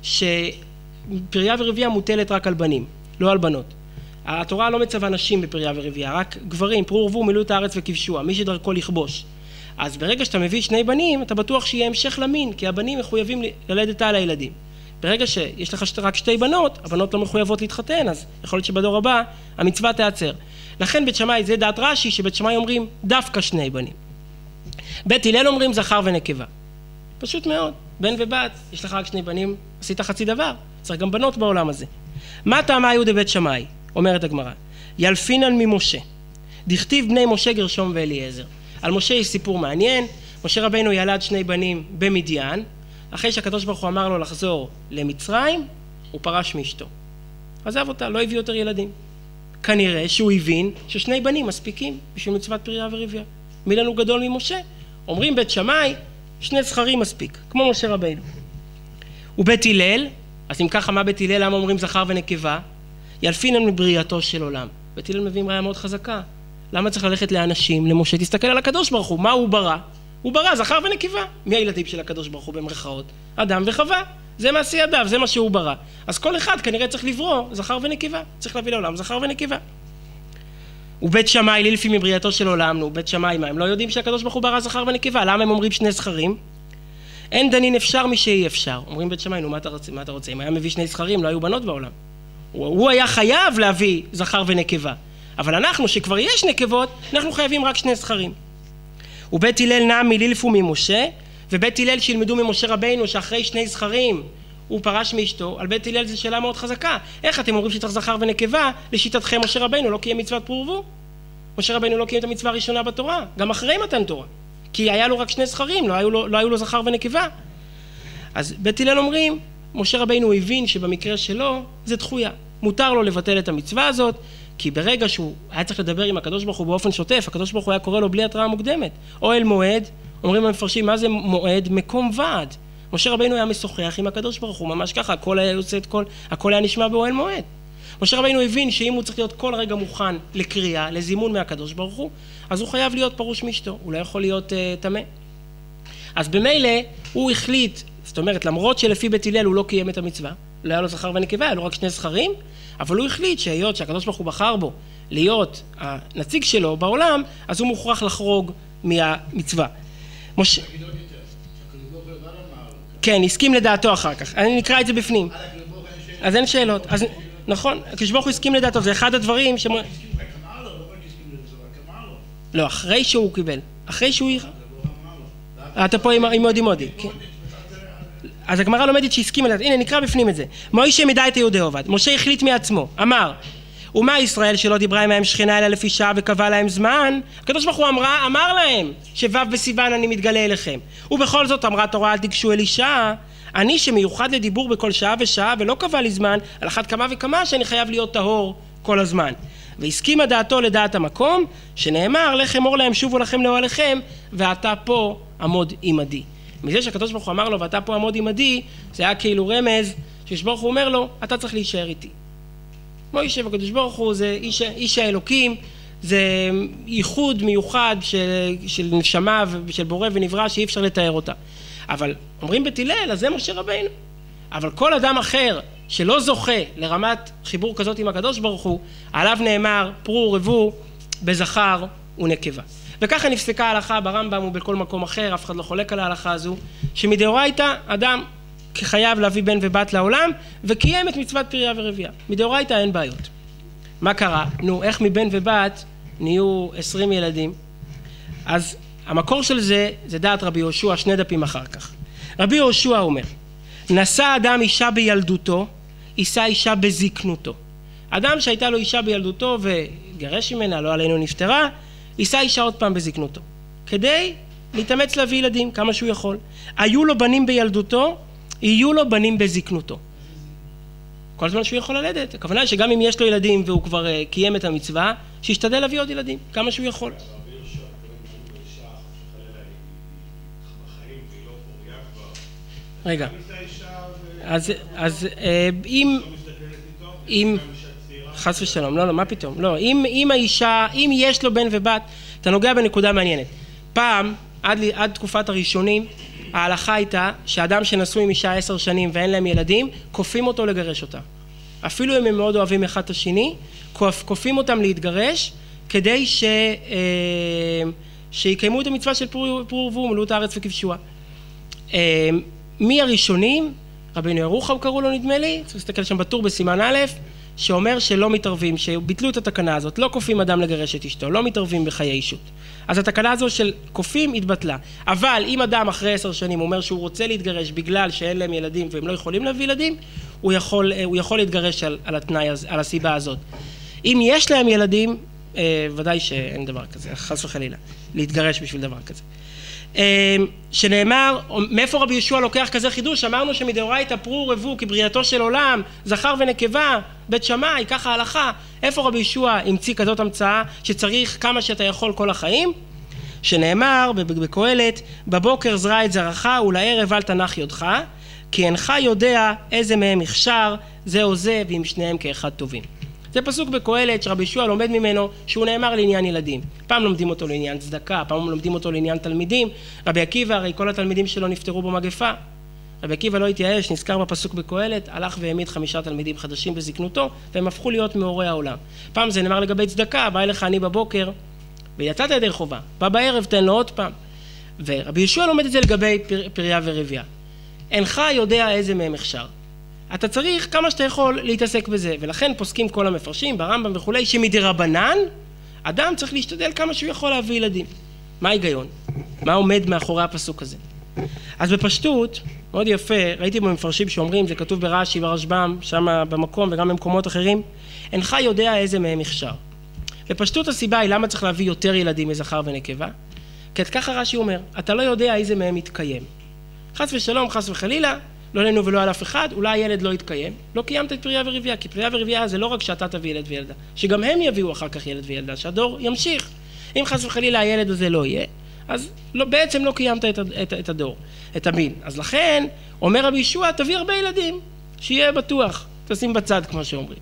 שפריה ורבייה מוטלת רק על בנים, לא על בנות. התורה לא מצווה נשים בפריה ורבייה, רק גברים, פרו ורבו מילאו את הארץ וכבשוה, מי שדרכו לכבוש. אז ברגע שאתה מביא 2 בנים, אתה בטוח שיהיה המשך למין, כי הבנים מחויבים ללדת על הילדים. ברגע שיש לך רק 2 בנות, הבנות לא מחויבות להתחתן, אז יכול להיות שבדור הבא המצווה תיעצר. לכן בית שמאי, זה דעת רש"י, שבית שמאי אומרים דווקא 2 בנים. בית הלל אומרים זכר ונקבה. פשוט מאוד, בן ובת, יש לך רק 2 בנים, עשית חצי דבר, צריך גם בנות בעולם הזה. מה טעמה היו דבית שמאי? אומרת הגמרא, ילפינן ממשה, דכתיב בני משה גרשום ואליעזר. על משה יש סיפור מעניין. משה רבינו ילד 2 בנים במדיין, אחרי שהקדוש ברוך הוא אמר לו לחזור למצרים, הוא פרש מאשתו. עזב אותה, לא הביא יותר ילדים. כנראה שהוא הבין ש2 בנים מספיקים בשביל מצוות פרייה ורבייה. מי לנו גדול ממשה? אומרים בית שמאי, 2 זכרים מספיק, כמו משה רבינו. ובית הלל, אז אם ככה מה בית הלל, למה אומרים זכר ונקבה? ילפינן מבריאתו של עולם. בית הלל מביאים ראיה מאוד חזקה. למה צריך ללכת לאנשים, למשה? תסתכל על הקדוש ברוך הוא, מה הוא ברא? הוא ברא זכר ונקבה. מי הילדים של הקדוש ברוך הוא במרכאות? אדם וחווה. זה מעשי ידיו, זה מה שהוא ברא. אז כל אחד כנראה צריך לברוא זכר ונקבה. צריך להביא לעולם זכר ונקבה. ובית שמאי לילפי מבריאתו של עולם. נו, בית שמאי מה? הם לא יודעים שהקדוש ברוך הוא ברא זכר ונקבה. למה הם אומרים 2 זכרים? אין דנין אפשר מי שאי אפשר. אומרים בית שמאי, נו, מה אתה רוצה? אם היה מביא 2 זכרים, לא היו בנות בעולם. הוא היה חייב להביא זכר ונקבה. אבל אנחנו, שכבר יש נקבות, אנחנו חייבים רק 2 זכרים. ובית הלל נעם מלילפו ממשה, ובית הלל שילמדו ממשה רבינו שאחרי 2 זכרים הוא פרש מאשתו. על בית הלל זו שאלה מאוד חזקה. איך אתם אומרים שצריך זכר ונקבה? לשיטתכם משה רבינו לא קיים מצוות פרו ורבו. משה רבינו לא קיים את המצווה הראשונה בתורה, גם אחרי מתן תורה. כי היה לו רק 2 זכרים, לא היו לו זכר ונקבה. אז בית הלל אומרים, משה רבינו הבין שבמקרה שלו זה דחויה. מותר לו לבטל את המצווה הזאת, כי ברגע שהוא היה צריך לדבר עם הקדוש ברוך הוא באופן שוטף, הקדוש ברוך הוא היה קורא לו בלי התראה מוקדמת. אוהל מועד, אומרים המפרשים, מה זה מועד? מקום ועד. משה רבינו היה משוחח עם הקדוש ברוך הוא, ממש ככה, הכל היה נשמע באוהל מועד. משה רבינו הבין שאם הוא צריך להיות כל רגע מוכן לקריאה, לזימון מהקדוש ברוך הוא, אז הוא חייב להיות פרוש מאשתו, הוא לא יכול להיות טמא. אז במילא הוא החליט, זאת אומרת, למרות שלפי בית הלל הוא לא קיים את המצווה, לא היה לו זכר ונקבה, היה לו רק 2 זכרים, אבל הוא החליט שהיות שהקדוש ברוך הוא בחר בו להיות הנציג שלו בעולם, אז הוא מוכרח לחרוג מהמצווה. כן, הסכים לדעתו אחר כך. אני נקרא את זה בפנים. אז אין שאלות. נכון, הקדוש ברוך הוא הסכים לדעתו, זה אחד הדברים ש... לא, אחרי שהוא קיבל. אחרי שהוא... אתה פה עם מודי. אז הגמרא לומדת שהסכים לדעת. הנה, נקרא בפנים את זה. מוישה מדע את יהודי עובד. משה החליט מעצמו. אמר, ומה ישראל שלא דיברה עמהם שכינה אלא לפי שעה וקבע להם זמן? הקדוש ברוך הוא אמר להם שו' בסיוון אני מתגלה אליכם. ובכל זאת אמרה תורה אל תיגשו אל אישה. אני שמיוחד לדיבור בכל שעה ושעה ולא קבע לי זמן, על אחת כמה וכמה שאני חייב להיות טהור כל הזמן. והסכימה דעתו לדעת המקום, שנאמר לכם אור להם שובו לכם לאוהליכם, ואתה פה עמוד עמדי. מזה שהקדוש ברוך הוא אמר לו ואתה פה עמוד עמדי, זה היה כאילו רמז שקדוש ברוך הוא אומר לו אתה צריך להישאר איתי. מוישה והקדוש ברוך הוא זה איש האלוקים, זה ייחוד מיוחד של נשמה ושל בורא ונברא שאי אפשר לתאר אותה. אבל אומרים בית הלל, אז זה משה רבינו. אבל כל אדם אחר שלא זוכה לרמת חיבור כזאת עם הקדוש ברוך הוא, עליו נאמר פרו ורבו בזכר ונקבה. וככה נפסקה ההלכה ברמב"ם ובכל מקום אחר, אף אחד לא חולק על ההלכה הזו, שמדאורייתא אדם חייב להביא בן ובת לעולם, וקיים את מצוות פרייה ורבייה. מדאורייתא אין בעיות. מה קרה? נו, איך מבן ובת נהיו 20 ילדים? אז המקור של זה דעת רבי יהושע, 2 דפים אחר כך. רבי יהושע אומר, נשא אדם אישה בילדותו, יישא אישה בזקנותו. אדם שהייתה לו אישה בילדותו וגרש ממנה, לא עלינו נפטרה, יישא אישה עוד פעם בזקנותו. כדי להתאמץ להביא ילדים כמה שהוא יכול. היו לו בנים בילדותו, יהיו לו בנים בזקנותו. כל זמן שהוא יכול ללדת. הכוונה היא שגם אם יש לו ילדים והוא כבר קיים את המצווה, שישתדל להביא עוד ילדים, כמה שהוא יכול. רגע, אז אם חס ושלום, לא, מה פתאום, לא, אם האישה, אם יש לו בן ובת, אתה נוגע בנקודה מעניינת. פעם, עד תקופת הראשונים, ההלכה הייתה שאדם שנשוי עם אישה 10 שנים ואין להם ילדים, כופים אותו לגרש אותה. אפילו אם הם מאוד אוהבים אחד את השני, כופים אותם להתגרש, כדי שיקיימו את המצווה של פרו ורבו, מלאו את הארץ וכבשוה. מי הראשונים? רבינו ירוחם קראו לו נדמה לי, צריך להסתכל שם בטור בסימן א', שאומר שלא מתערבים, שביטלו את התקנה הזאת, לא כופים אדם לגרש את אשתו, לא מתערבים בחיי אישות. אז התקנה הזו של כופים התבטלה. אבל אם אדם אחרי 10 שנים אומר שהוא רוצה להתגרש בגלל שאין להם ילדים והם לא יכולים להביא ילדים, הוא יכול להתגרש על התנאי, על הסיבה הזאת. אם יש להם ילדים, ודאי שאין דבר כזה, חס וחלילה, להתגרש בשביל דבר כזה. שנאמר, מאיפה רבי ישוע לוקח כזה חידוש? אמרנו שמדאורייתא פרו ורבו כבריאתו של עולם, זכר ונקבה, בית שמאי, ככה ההלכה. איפה רבי ישוע המציא כזאת המצאה שצריך כמה שאתה יכול כל החיים? שנאמר בקהלת, בבוקר זרע את זרעך ולערב אל תנח ידך, כי אינך יודע איזה מהם הכשר, זה או זה, ועם שניהם כאחד טובים. זה פסוק בקהלת שרבי ישוע לומד ממנו שהוא נאמר לעניין ילדים. פעם לומדים אותו לעניין צדקה, פעם לומדים אותו לעניין תלמידים. רבי עקיבא, הרי כל התלמידים שלו נפטרו במגפה. רבי עקיבא לא התייאש, נזכר בפסוק בקהלת, הלך והעמיד 5 תלמידים חדשים בזקנותו, והם הפכו להיות מאורי העולם. פעם זה נאמר לגבי צדקה, בא אליך אני בבוקר, ויצאת ידי חובה, בא בערב, תן לו עוד פעם. ורבי ישוע לומד את זה לגבי פריה ורבייה. אינך יודע איזה מהם הכשר. אתה צריך כמה שאתה יכול להתעסק בזה, ולכן פוסקים כל המפרשים, ברמב"ם וכולי, שמדרבנן, אדם צריך להשתדל כמה שהוא יכול להביא ילדים. מה ההיגיון? מה עומד מאחורי הפסוק הזה? אז בפשטות, מאוד יפה, ראיתי במפרשים שאומרים, זה כתוב ברש"י ברשב"ם, שם במקום וגם במקומות אחרים, אינך יודע איזה מהם הכשר. בפשטות הסיבה היא למה צריך להביא יותר ילדים מזכר ונקבה, כי ככה רש"י אומר, אתה לא יודע איזה מהם יתקיים. חס ושלום, חס וחלילה, לא עלינו ולא על אף אחד, אולי הילד לא יתקיים, לא קיימת את פריה ורבייה, כי פריה ורבייה זה לא רק שאתה תביא ילד וילדה, שגם הם יביאו אחר כך ילד וילדה, שהדור ימשיך. אם חס וחלילה הילד הזה לא יהיה, אז לא, בעצם לא קיימת את הדור, את המין. אז לכן, אומר רבי ישוע, תביא הרבה ילדים, שיהיה בטוח, תשים בצד כמו שאומרים.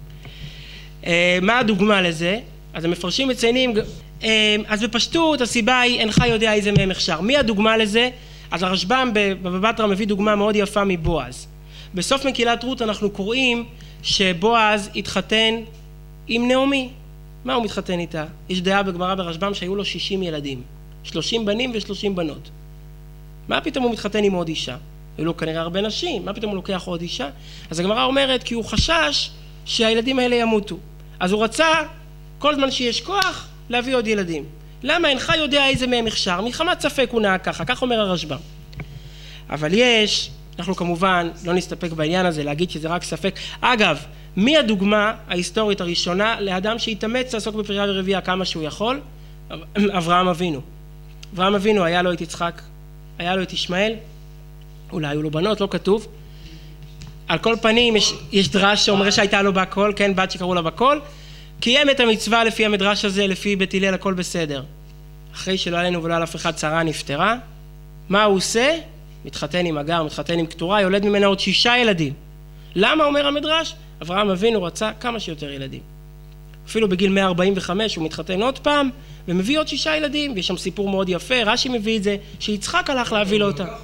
מה הדוגמה לזה? אז המפרשים מציינים, אז בפשטות הסיבה היא, אינך יודע איזה מהם הכשר. מי הדוגמה לזה? אז הרשב"ם בבבא בתרא מביא דוגמה מאוד יפה מבועז. בסוף מגילת רות אנחנו קוראים שבועז התחתן עם נעמי. מה הוא מתחתן איתה? יש דעה בגמרא ברשב"ם שהיו לו 60 ילדים. 30 בנים ו30 בנות. מה פתאום הוא מתחתן עם עוד אישה? היו לו כנראה הרבה נשים. מה פתאום הוא לוקח עוד אישה? אז הגמרא אומרת כי הוא חשש שהילדים האלה ימותו. אז הוא רצה כל זמן שיש כוח להביא עוד ילדים. למה? אינך יודע איזה מהם הכשר, מחמת ספק הוא נהג ככה, כך אומר הרשב"ם. אבל יש, אנחנו כמובן לא נסתפק בעניין הזה, להגיד שזה רק ספק. אגב, מי הדוגמה ההיסטורית הראשונה לאדם שהתאמץ לעסוק בפריה ורבייה כמה שהוא יכול? אברהם אבינו. אברהם אבינו היה לו את יצחק, היה לו את ישמעאל, אולי היו לו בנות, לא כתוב. על כל פנים יש דרש שאומר שהייתה לו בכל, כן, בת שקראו לה בכל, קיים את המצווה לפי המדרש הזה, לפי בית הלל, הכל בסדר. אחרי שלא עלינו ולא על אף אחד, שרה נפטרה. מה הוא עושה? מתחתן עם אגר, מתחתן עם קטורה, יולד ממנה עוד 6 ילדים. למה אומר המדרש? אברהם אבינו רצה כמה שיותר ילדים. אפילו בגיל 145 הוא מתחתן עוד פעם, ומביא עוד 6 ילדים, ויש שם סיפור מאוד יפה, רש"י מביא את זה, שיצחק הלך להביא לו אותה.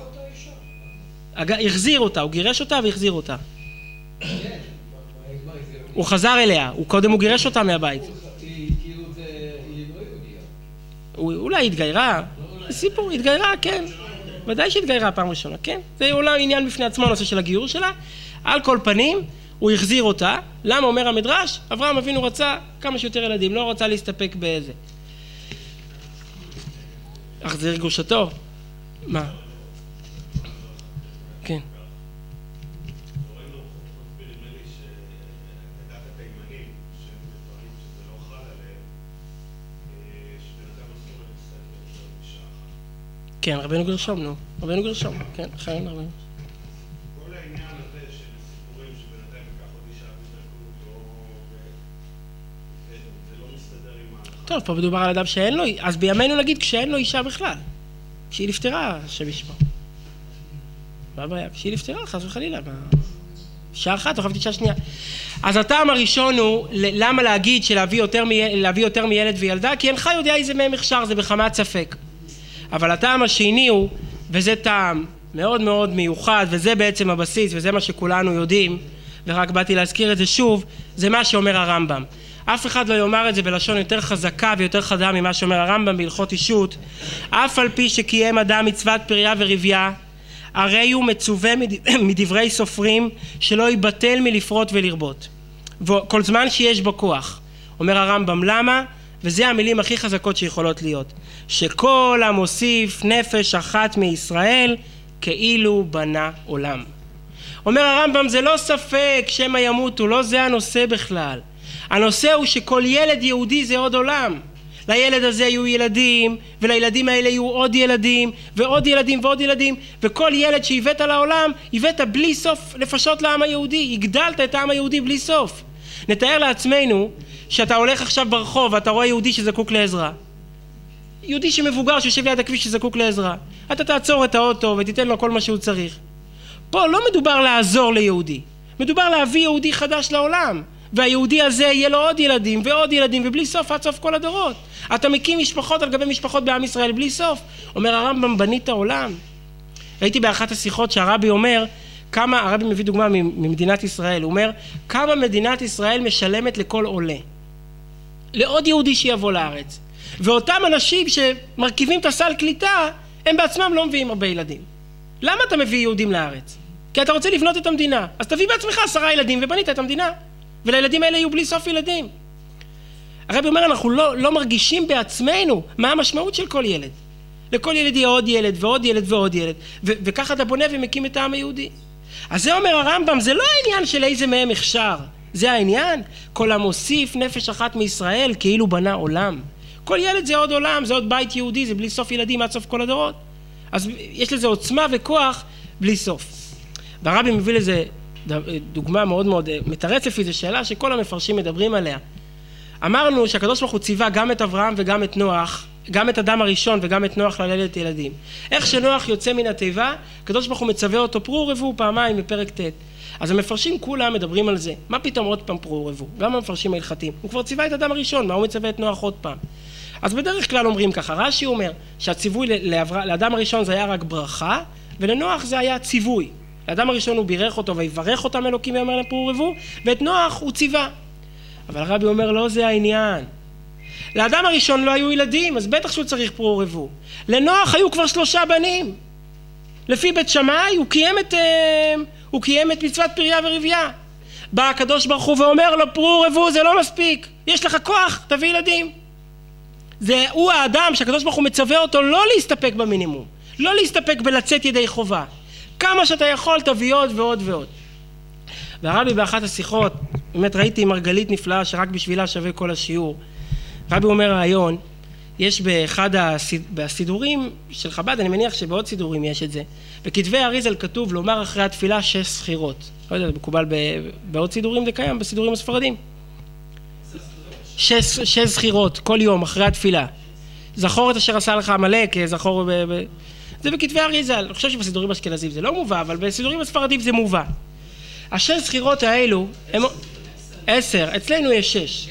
החזיר אותה, הוא גירש אותה והחזיר אותה. הוא חזר אליה, קודם הוא גירש אותה מהבית. אולי התגיירה, סיפור, התגיירה, כן. ודאי שהתגיירה פעם ראשונה, כן. זה אולי עניין בפני עצמו, הנושא של הגיור שלה. על כל פנים, הוא החזיר אותה. למה אומר המדרש? אברהם אבינו רצה כמה שיותר ילדים, לא רצה להסתפק באיזה. החזיר גרושתו. מה? כן. כן, רבנו גרשום, נו. רבנו גרשום, כן, חיים רבנו. כל העניין הזה של סיפורים שבן אדם ייקח עוד אישה בזרקות, זה לא מסתדר עם ההלכה. טוב, פה מדובר על אדם שאין לו, אז בימינו נגיד כשאין לו אישה בכלל. כשהיא נפטרה, שבשמה. מה הבעיה? כשהיא נפטרה, חס וחלילה. שעה אחת, תוכבת אישה שנייה. אז הטעם הראשון הוא, למה להגיד שלהביא יותר מילד וילדה? כי אינך יודע איזה מהם הכשר, זה בחמת ספק. אבל הטעם השני הוא, וזה טעם מאוד מאוד מיוחד, וזה בעצם הבסיס, וזה מה שכולנו יודעים, ורק באתי להזכיר את זה שוב, זה מה שאומר הרמב"ם. אף אחד לא יאמר את זה בלשון יותר חזקה ויותר חדה ממה שאומר הרמב"ם בהלכות אישות. אף על פי שקיים אדם מצוות פריה ורבייה, הרי הוא מצווה מדברי סופרים שלא ייבטל מלפרוט ולרבות. כל זמן שיש בו כוח. אומר הרמב"ם, למה? וזה המילים הכי חזקות שיכולות להיות. שכל המוסיף נפש אחת מישראל כאילו בנה עולם. אומר הרמב"ם, זה לא ספק שמא ימותו, לא זה הנושא בכלל. הנושא הוא שכל ילד יהודי זה עוד עולם. לילד הזה יהיו ילדים, ולילדים האלה יהיו עוד ילדים, ועוד ילדים ועוד ילדים, וכל ילד שהבאת לעולם, הבאת בלי סוף נפשות לעם היהודי, הגדלת את העם היהודי בלי סוף. נתאר לעצמנו שאתה הולך עכשיו ברחוב ואתה רואה יהודי שזקוק לעזרה. יהודי שמבוגר שיושב ליד הכביש שזקוק לעזרה. אתה תעצור את האוטו ותיתן לו כל מה שהוא צריך. פה לא מדובר לעזור ליהודי, מדובר להביא יהודי חדש לעולם. והיהודי הזה יהיה לו עוד ילדים ועוד ילדים ובלי סוף עד סוף כל הדורות. אתה מקים משפחות על גבי משפחות בעם ישראל בלי סוף. אומר הרמב"ם, בנית העולם. ראיתי באחת השיחות שהרבי אומר, הרבי מביא דוגמה ממדינת ישראל, הוא אומר, כמה מדינת ישראל משלמת לכל עולה. לעוד יהודי שיבוא לארץ. ואותם אנשים שמרכיבים את הסל קליטה, הם בעצמם לא מביאים הרבה ילדים. למה אתה מביא יהודים לארץ? כי אתה רוצה לבנות את המדינה. אז תביא בעצמך 10 ילדים ובנית את המדינה. ולילדים האלה יהיו בלי סוף ילדים. הרבי אומר, אנחנו לא מרגישים בעצמנו מה המשמעות של כל ילד. לכל ילד יהיה עוד ילד ועוד ילד ועוד ילד, וככה אתה בונה ומקים את העם היהודי. אז זה אומר הרמב"ם, זה לא העניין של איזה מהם הכשר, זה העניין, כל המוסיף נפש אחת מישראל כאילו בנה עולם. כל ילד זה עוד עולם, זה עוד בית יהודי, זה בלי סוף ילדים עד סוף כל הדורות. אז יש לזה עוצמה וכוח בלי סוף. והרבי מביא לזה דוגמה מאוד מאוד מתרץ לפי, זו שאלה שכל המפרשים מדברים עליה. אמרנו שהקדוש ברוך הוא ציווה גם את אברהם וגם את נוח, גם את אדם הראשון וגם את נוח ללדת ילדים. איך שנוח יוצא מן התיבה, הקדוש ברוך הוא מצווה אותו פרו ורבו פעמיים בפרק ט'. אז המפרשים כולם מדברים על זה. מה פתאום עוד פעם פרו ורבו? גם המפרשים ההלכתיים. הוא כבר ציווה את אדם הראשון, מה הוא מצווה את נוח עוד פעם? אז בדרך כלל אומרים ככה, רש"י אומר שהציווי לאדם הראשון זה היה רק ברכה, ולנוח זה היה ציווי. לאדם הראשון הוא בירך אותו ויברך אותם אלוקים ואומר להם פרו ורבו, ואת נוח הוא ציווה. אבל הרבי אומר, לא זה העניין. לאדם הראשון לא היו ילדים, אז בטח שהוא צריך פרו ורבו. לנוח היו כבר 3 בנים. לפי בית שמאי הוא קיים את מצוות פריה ורבייה. בא הקדוש ברוך הוא ואומר לו, פרו ורבו זה לא מספיק, יש לך כוח, תביא ילדים. הוא האדם שהקדוש ברוך הוא מצווה אותו לא להסתפק במינימום, לא להסתפק בלצאת ידי חובה. כמה שאתה יכול תביא עוד ועוד ועוד. והרבי באחת השיחות, באמת ראיתי מרגלית נפלאה שרק בשבילה שווה כל השיעור. רבי אומר רעיון, יש באחד הסידורים של חב"ד, אני מניח שבעוד סידורים יש את זה, בכתבי אריזל כתוב לומר אחרי התפילה 6 סחירות. לא יודע, זה מקובל בעוד סידורים, זה קיים בסידורים הספרדים. 6 סחירות כל יום אחרי התפילה. זכור את אשר עשה לך עמלק, זכור זה בכתבי אריזל. אני חושב שבסידורים אשכנזים זה לא מובא, אבל בסידורים הספרדים זה מובא. 6 סחירות האלו הם 10, אצלנו יש 6.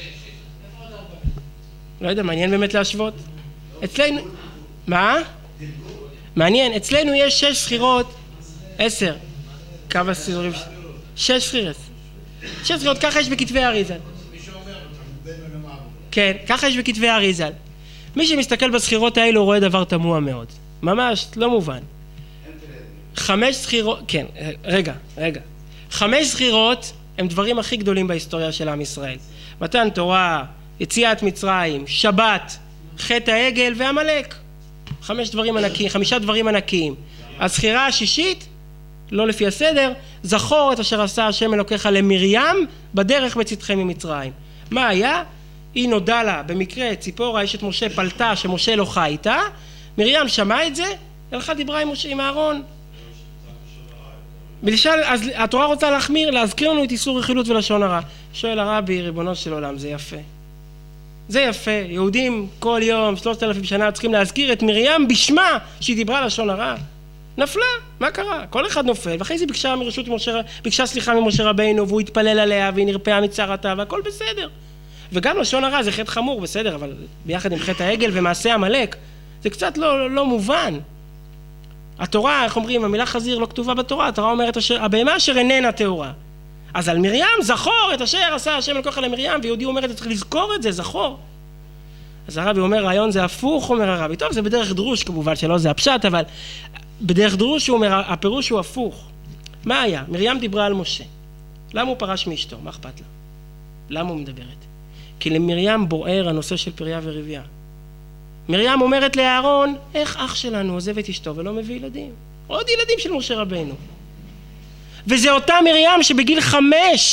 לא יודע, מעניין באמת להשוות. אצלנו, מה? מעניין, אצלנו יש 6 סחירות, 10. כמה סידורים? 6 סחירות. 6 סחירות, ככה יש בכתבי אריזל. כן, ככה יש בכתבי אריזל. מי שמסתכל בסחירות האלו רואה דבר תמוה מאוד. ממש, לא מובן. 5 סחירות, כן, רגע. 5 סחירות הם דברים הכי גדולים בהיסטוריה של עם ישראל. מתן תורה, יציאת מצרים, שבת, חטא העגל ועמלק. 5 דברים ענקיים. הסחירה השישית, לא לפי הסדר, זכור את אשר עשה השם אלוקיך למרים בדרך בצאתכם ממצרים. מה היה? היא נודע לה, במקרה ציפורה אשת משה פלטה שמשה לא חי איתה, מרים שמעה את זה, הלכה דיברה עם אהרון. אז התורה רוצה להזכיר לנו את איסור רכילות ולשון הרע. שואל הרבי, ריבונו של עולם, זה יפה. זה יפה, יהודים כל יום, 3,000 שנה צריכים להזכיר את מרים בשמה שהיא דיברה לשון הרע. נפלה, מה קרה? כל אחד נופל, ואחרי זה ביקשה סליחה ממשה רבינו, והוא התפלל עליה, והיא נרפאה מצערתה, והכל בסדר. וגם לשון הרע זה חטא חמור, בסדר, אבל ביחד עם חטא העגל ומעשה עמלק, זה קצת לא מובן. התורה, איך אומרים, המילה חזיר לא כתובה בתורה, התורה אומרת הבהמה אשר איננה טהורה. אז על מרים זכור את אשר עשה השם אלוקיך למרים, ויהודי אומר את זה, צריך לזכור את זה, זכור. אז הרבי אומר, רעיון זה הפוך, אומר הרבי. טוב, זה בדרך דרוש כמובן, שלא זה הפשט, אבל בדרך דרוש הוא אומר, הפירוש הוא הפוך. מה היה? מרים דיברה על משה. למה הוא פרש מאשתו? מה אכפת לה? למה הוא מדברת? כי למרים בוער הנושא של פריה ורבייה. מרים אומרת לאהרון, איך אח שלנו עוזב את אשתו ולא מביא ילדים? עוד ילדים של משה רבינו. וזה אותה מרים שבגיל 5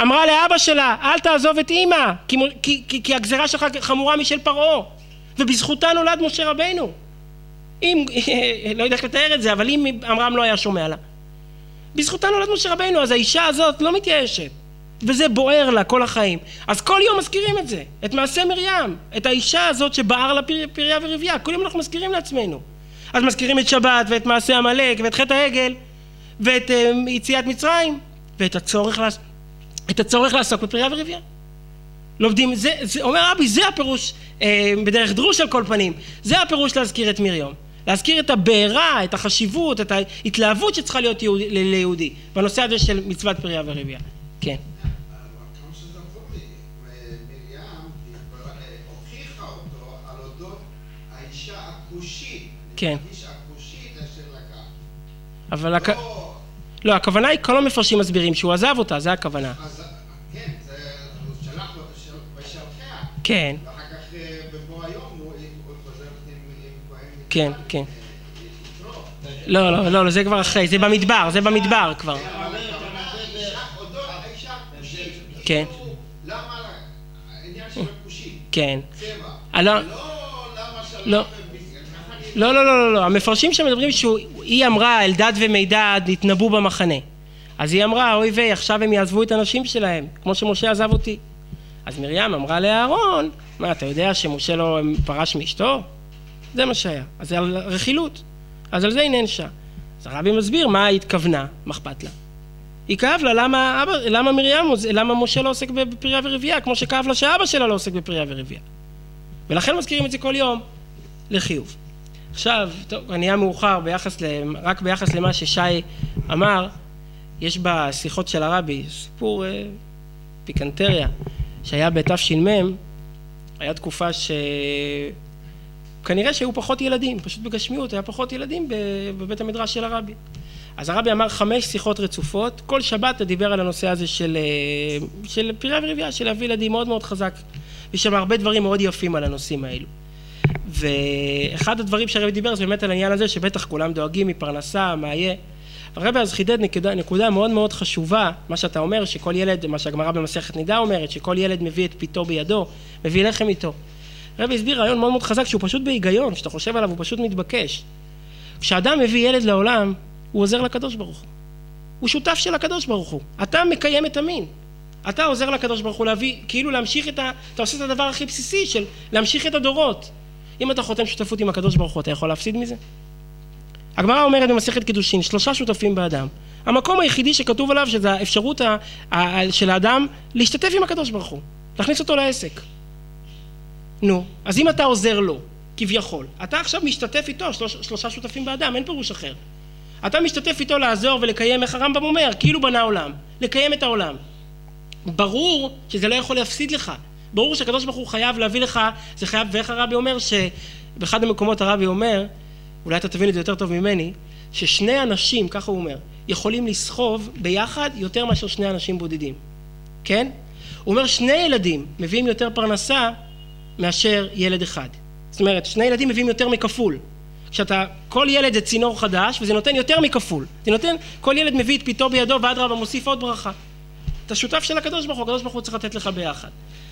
אמרה לאבא שלה, אל תעזוב את אמא, כי הגזרה שלך חמורה משל פרעה, ובזכותה נולד משה רבינו. אם, לא יודע איך לתאר את זה, אבל אם אמרם לא היה שומע לה. בזכותה נולד משה רבינו, אז האישה הזאת לא מתייאשת, וזה בוער לה כל החיים. אז כל יום מזכירים את זה, את מעשה מרים, את האישה הזאת שבער לה פריה ורבייה, כל יום אנחנו מזכירים לעצמנו. אז מזכירים את שבת, ואת מעשה עמלק, ואת חטא העגל, ואת יציאת מצרים, ואת הצורך לעסוק בפריה ורבייה. לומדים, אומר רבי, זה הפירוש, בדרך דרוש על כל פנים, זה הפירוש להזכיר את מרים. להזכיר את הבעירה, את החשיבות, את ההתלהבות שצריכה להיות ליהודי, בנושא הזה של מצוות פריה ורבייה. כן. כמו שזכור לי, מרים הוכיחה אותו על אודות האישה הכושית. כן. האישה הכושית אשר לקח. אבל לא, הכוונה היא, כל המפרשים מסבירים שהוא עזב אותה, זה הכוונה. אז כן, הוא שלח לו בשלחיה. כן. ואחר כך בבוא היום הוא חוזר עם כהן. כן. לא, זה כבר אחרי, זה במדבר כבר. כן. למה העניין של הכושי? כן. צבע. לא למה שלח... לא. המפרשים שמדברים שהיא אמרה, אלדד ומידד התנבאו במחנה. אז היא אמרה, אוי ויי, עכשיו הם יעזבו את הנשים שלהם, כמו שמשה עזב אותי. אז מרים אמרה לאהרון, מה, אתה יודע שמשה לא פרש מאשתו? זה מה שהיה. אז זה על רכילות. אז על זה היא נענשה. אז הרבי מסביר מה היא התכוונה, מה אכפת לה. היא כאב לה למה משה לא עוסק בפריה ורבייה, כמו שכאב לה שאבא שלה לא עוסק בפריה ורבייה. ולכן מזכירים את זה כל יום לחיוב. עכשיו, טוב, אני אהיה מאוחר רק ביחס למה ששי אמר, יש בשיחות של הרבי, סיפור פיקנטריה, שהיה בתש"מ, היה תקופה כנראה שהיו פחות ילדים, פשוט בגשמיות, היה פחות ילדים בבית המדרש של הרבי. אז הרבי אמר 5 שיחות רצופות, כל שבת דיבר על הנושא הזה של פריה ורבייה, של להביא ילדים מאוד מאוד חזק, ויש שם הרבה דברים מאוד יפים על הנושאים האלו. ואחד הדברים שהרבי דיבר זה באמת על העניין הזה, שבטח כולם דואגים מפרנסה, מה יהיה. הרבי אז חידד נקודה מאוד מאוד חשובה, מה שאתה אומר, שכל ילד, מה שהגמרא במסכת נידה אומרת, שכל ילד מביא את פיתו בידו, מביא לחם איתו. הרבי הסביר רעיון מאוד מאוד חזק, שהוא פשוט בהיגיון, שאתה חושב עליו, הוא פשוט מתבקש. כשאדם מביא ילד לעולם, הוא עוזר לקדוש ברוך הוא. הוא שותף של הקדוש ברוך הוא. אתה מקיים את המין. אתה עוזר לקדוש ברוך הוא להביא, כאילו להמשיך אתה עושה את הדבר הכי בסיסי של להמשיך את הדורות. אם אתה חותם שותפות עם הקדוש ברוך הוא, אתה יכול להפסיד מזה? הגמרא אומרת במסכת קידושין, 3 שותפים באדם. המקום היחידי שכתוב עליו, שזה האפשרות של האדם להשתתף עם הקדוש ברוך הוא. להכניס אותו לעסק. נו, אז אם אתה עוזר לו, כביכול, אתה עכשיו משתתף איתו, 3 שותפים באדם, אין פירוש אחר. אתה משתתף איתו לעזור ולקיים, איך הרמב"ם אומר, כאילו בנה עולם, לקיים את העולם. ברור שזה לא יכול להפסיד לך. ברור שהקדוש ברוך הוא חייב להביא לך, זה חייב, ואיך הרבי אומר שבאחד המקומות הרבי אומר, אולי אתה תבין את זה יותר טוב ממני, ששני אנשים, ככה הוא אומר, יכולים לסחוב ביחד יותר מאשר 2 אנשים בודדים. כן? הוא אומר 2 ילדים מביאים יותר פרנסה מאשר ילד אחד. זאת אומרת, 2 ילדים מביאים יותר מכפול. כל ילד זה צינור חדש, וזה נותן יותר מכפול. זה נותן, כל ילד מביא את פיתו בידו, ואדרבה מוסיף עוד ברכה. אתה שותף של הקדוש ברוך הוא, הקדוש ברוך הוא צריך לתת לך ביחד.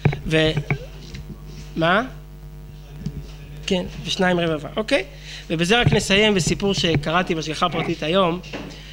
מה? כן, 2 רבבה, אוקיי? ובזה רק נסיים בסיפור שקראתי בהשגחה פרטית היום.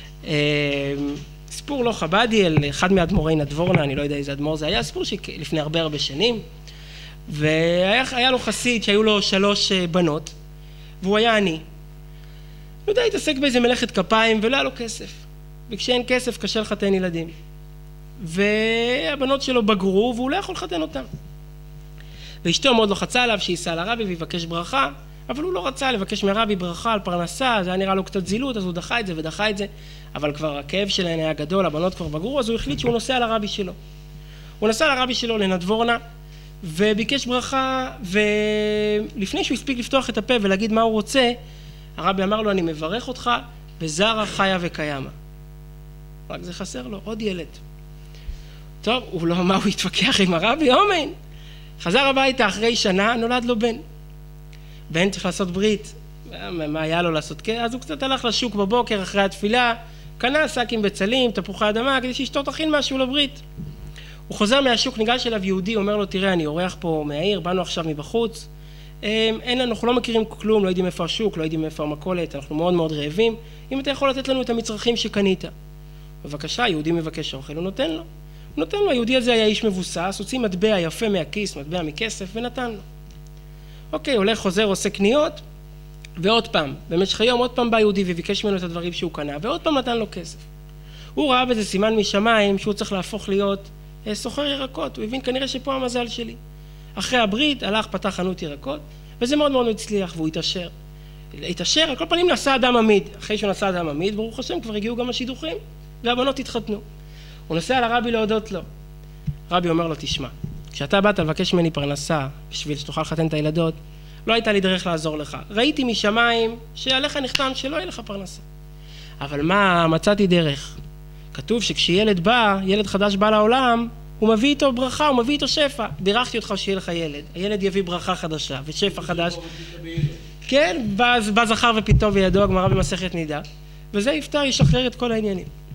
סיפור לא חבדי, על אחד מאדמו"רי נדבורנה, אני לא יודע איזה אדמו"ר זה היה, סיפור שלפני הרבה שנים. והיה לו חסיד שהיו לו 3 בנות, והוא היה עני. הוא יודע, התעסק באיזה מלאכת כפיים ולא היה לו כסף. וכשאין כסף קשה לחתן ילדים. והבנות שלו בגרו והוא לא יכול לחתן אותם. ואשתו מאוד לחצה עליו שייסע לרבי ויבקש ברכה, אבל הוא לא רצה לבקש מהרבי ברכה על פרנסה, זה היה נראה לו קצת זילות, אז הוא דחה את זה ודחה את זה, אבל כבר הכאב שלהן היה גדול, הבנות כבר בגרו, אז הוא החליט שהוא נוסע לרבי שלו. הוא נסע לרבי שלו לנדבורנה, וביקש ברכה, ולפני שהוא הספיק לפתוח את הפה ולהגיד מה הוא רוצה, הרבי אמר לו, אני מברך אותך בזרע חיה וקיימה. רק זה חסר לו, עוד ילד. טוב, הוא לא אמר, הוא התווכח עם הרבי, אומן. חזר הביתה אחרי שנה, נולד לו בן. בן צריך לעשות ברית. מה היה לו לעשות? אז הוא קצת הלך לשוק בבוקר אחרי התפילה, קנה שק עם בצלים, תפוחי אדמה, כדי שאשתו תכין משהו לברית. הוא חוזר מהשוק, ניגש אליו יהודי, אומר לו, תראה, אני אורח פה מהעיר, באנו עכשיו מבחוץ, אנחנו לא מכירים כלום, לא יודעים איפה השוק, לא יודעים איפה המכולת, אנחנו מאוד מאוד רעבים, אם אתה יכול לתת לנו את המצרכים שקנית. בבקשה, יהודי מבקש אוכל, הוא נותן לו. הוא נותן לו, היהודי הזה היה איש מבוסס, הוציא מטבע יפה מהכיס, מטבע מכסף, ונתן לו. אוקיי, הולך, חוזר, עושה קניות, ועוד פעם, במשך היום, עוד פעם בא יהודי וביקש ממנו את הדברים שהוא קנה, ועוד פעם נתן לו כסף. הוא ראה בזה סימן משמיים שהוא צריך להפוך להיות סוחר ירקות, הוא הבין כנראה שפה המזל שלי. אחרי הברית, הלך, פתח חנות ירקות, וזה מאוד מאוד הצליח, והוא התעשר. התעשר, על כל פנים נשא אדם עמיד. אחרי שהוא נשא אדם עמיד, ברוך השם, כבר הגיעו גם השידוכים, והבנות התחתנו. הוא נוסע לרבי להודות לו. רבי אומר לו, תשמע, כשאתה באת לבקש ממני פרנסה, בשביל שתוכל לחתן את הילדות, לא הייתה לי דרך לעזור לך. ראיתי משמיים שעליך נחתם שלא יהיה לך פרנסה. אבל מה, מצאתי דרך. כתוב שכשילד בא, ילד חדש בא לעולם, הוא מביא איתו ברכה, הוא מביא איתו שפע. בירכתי אותך שיהיה לך ילד. הילד יביא ברכה חדשה ושפע חדש. כן, בא זכר ופתאום בידו, הגמרא במסכת נידה. וזה יפתר, ישחרר את כל העניינים.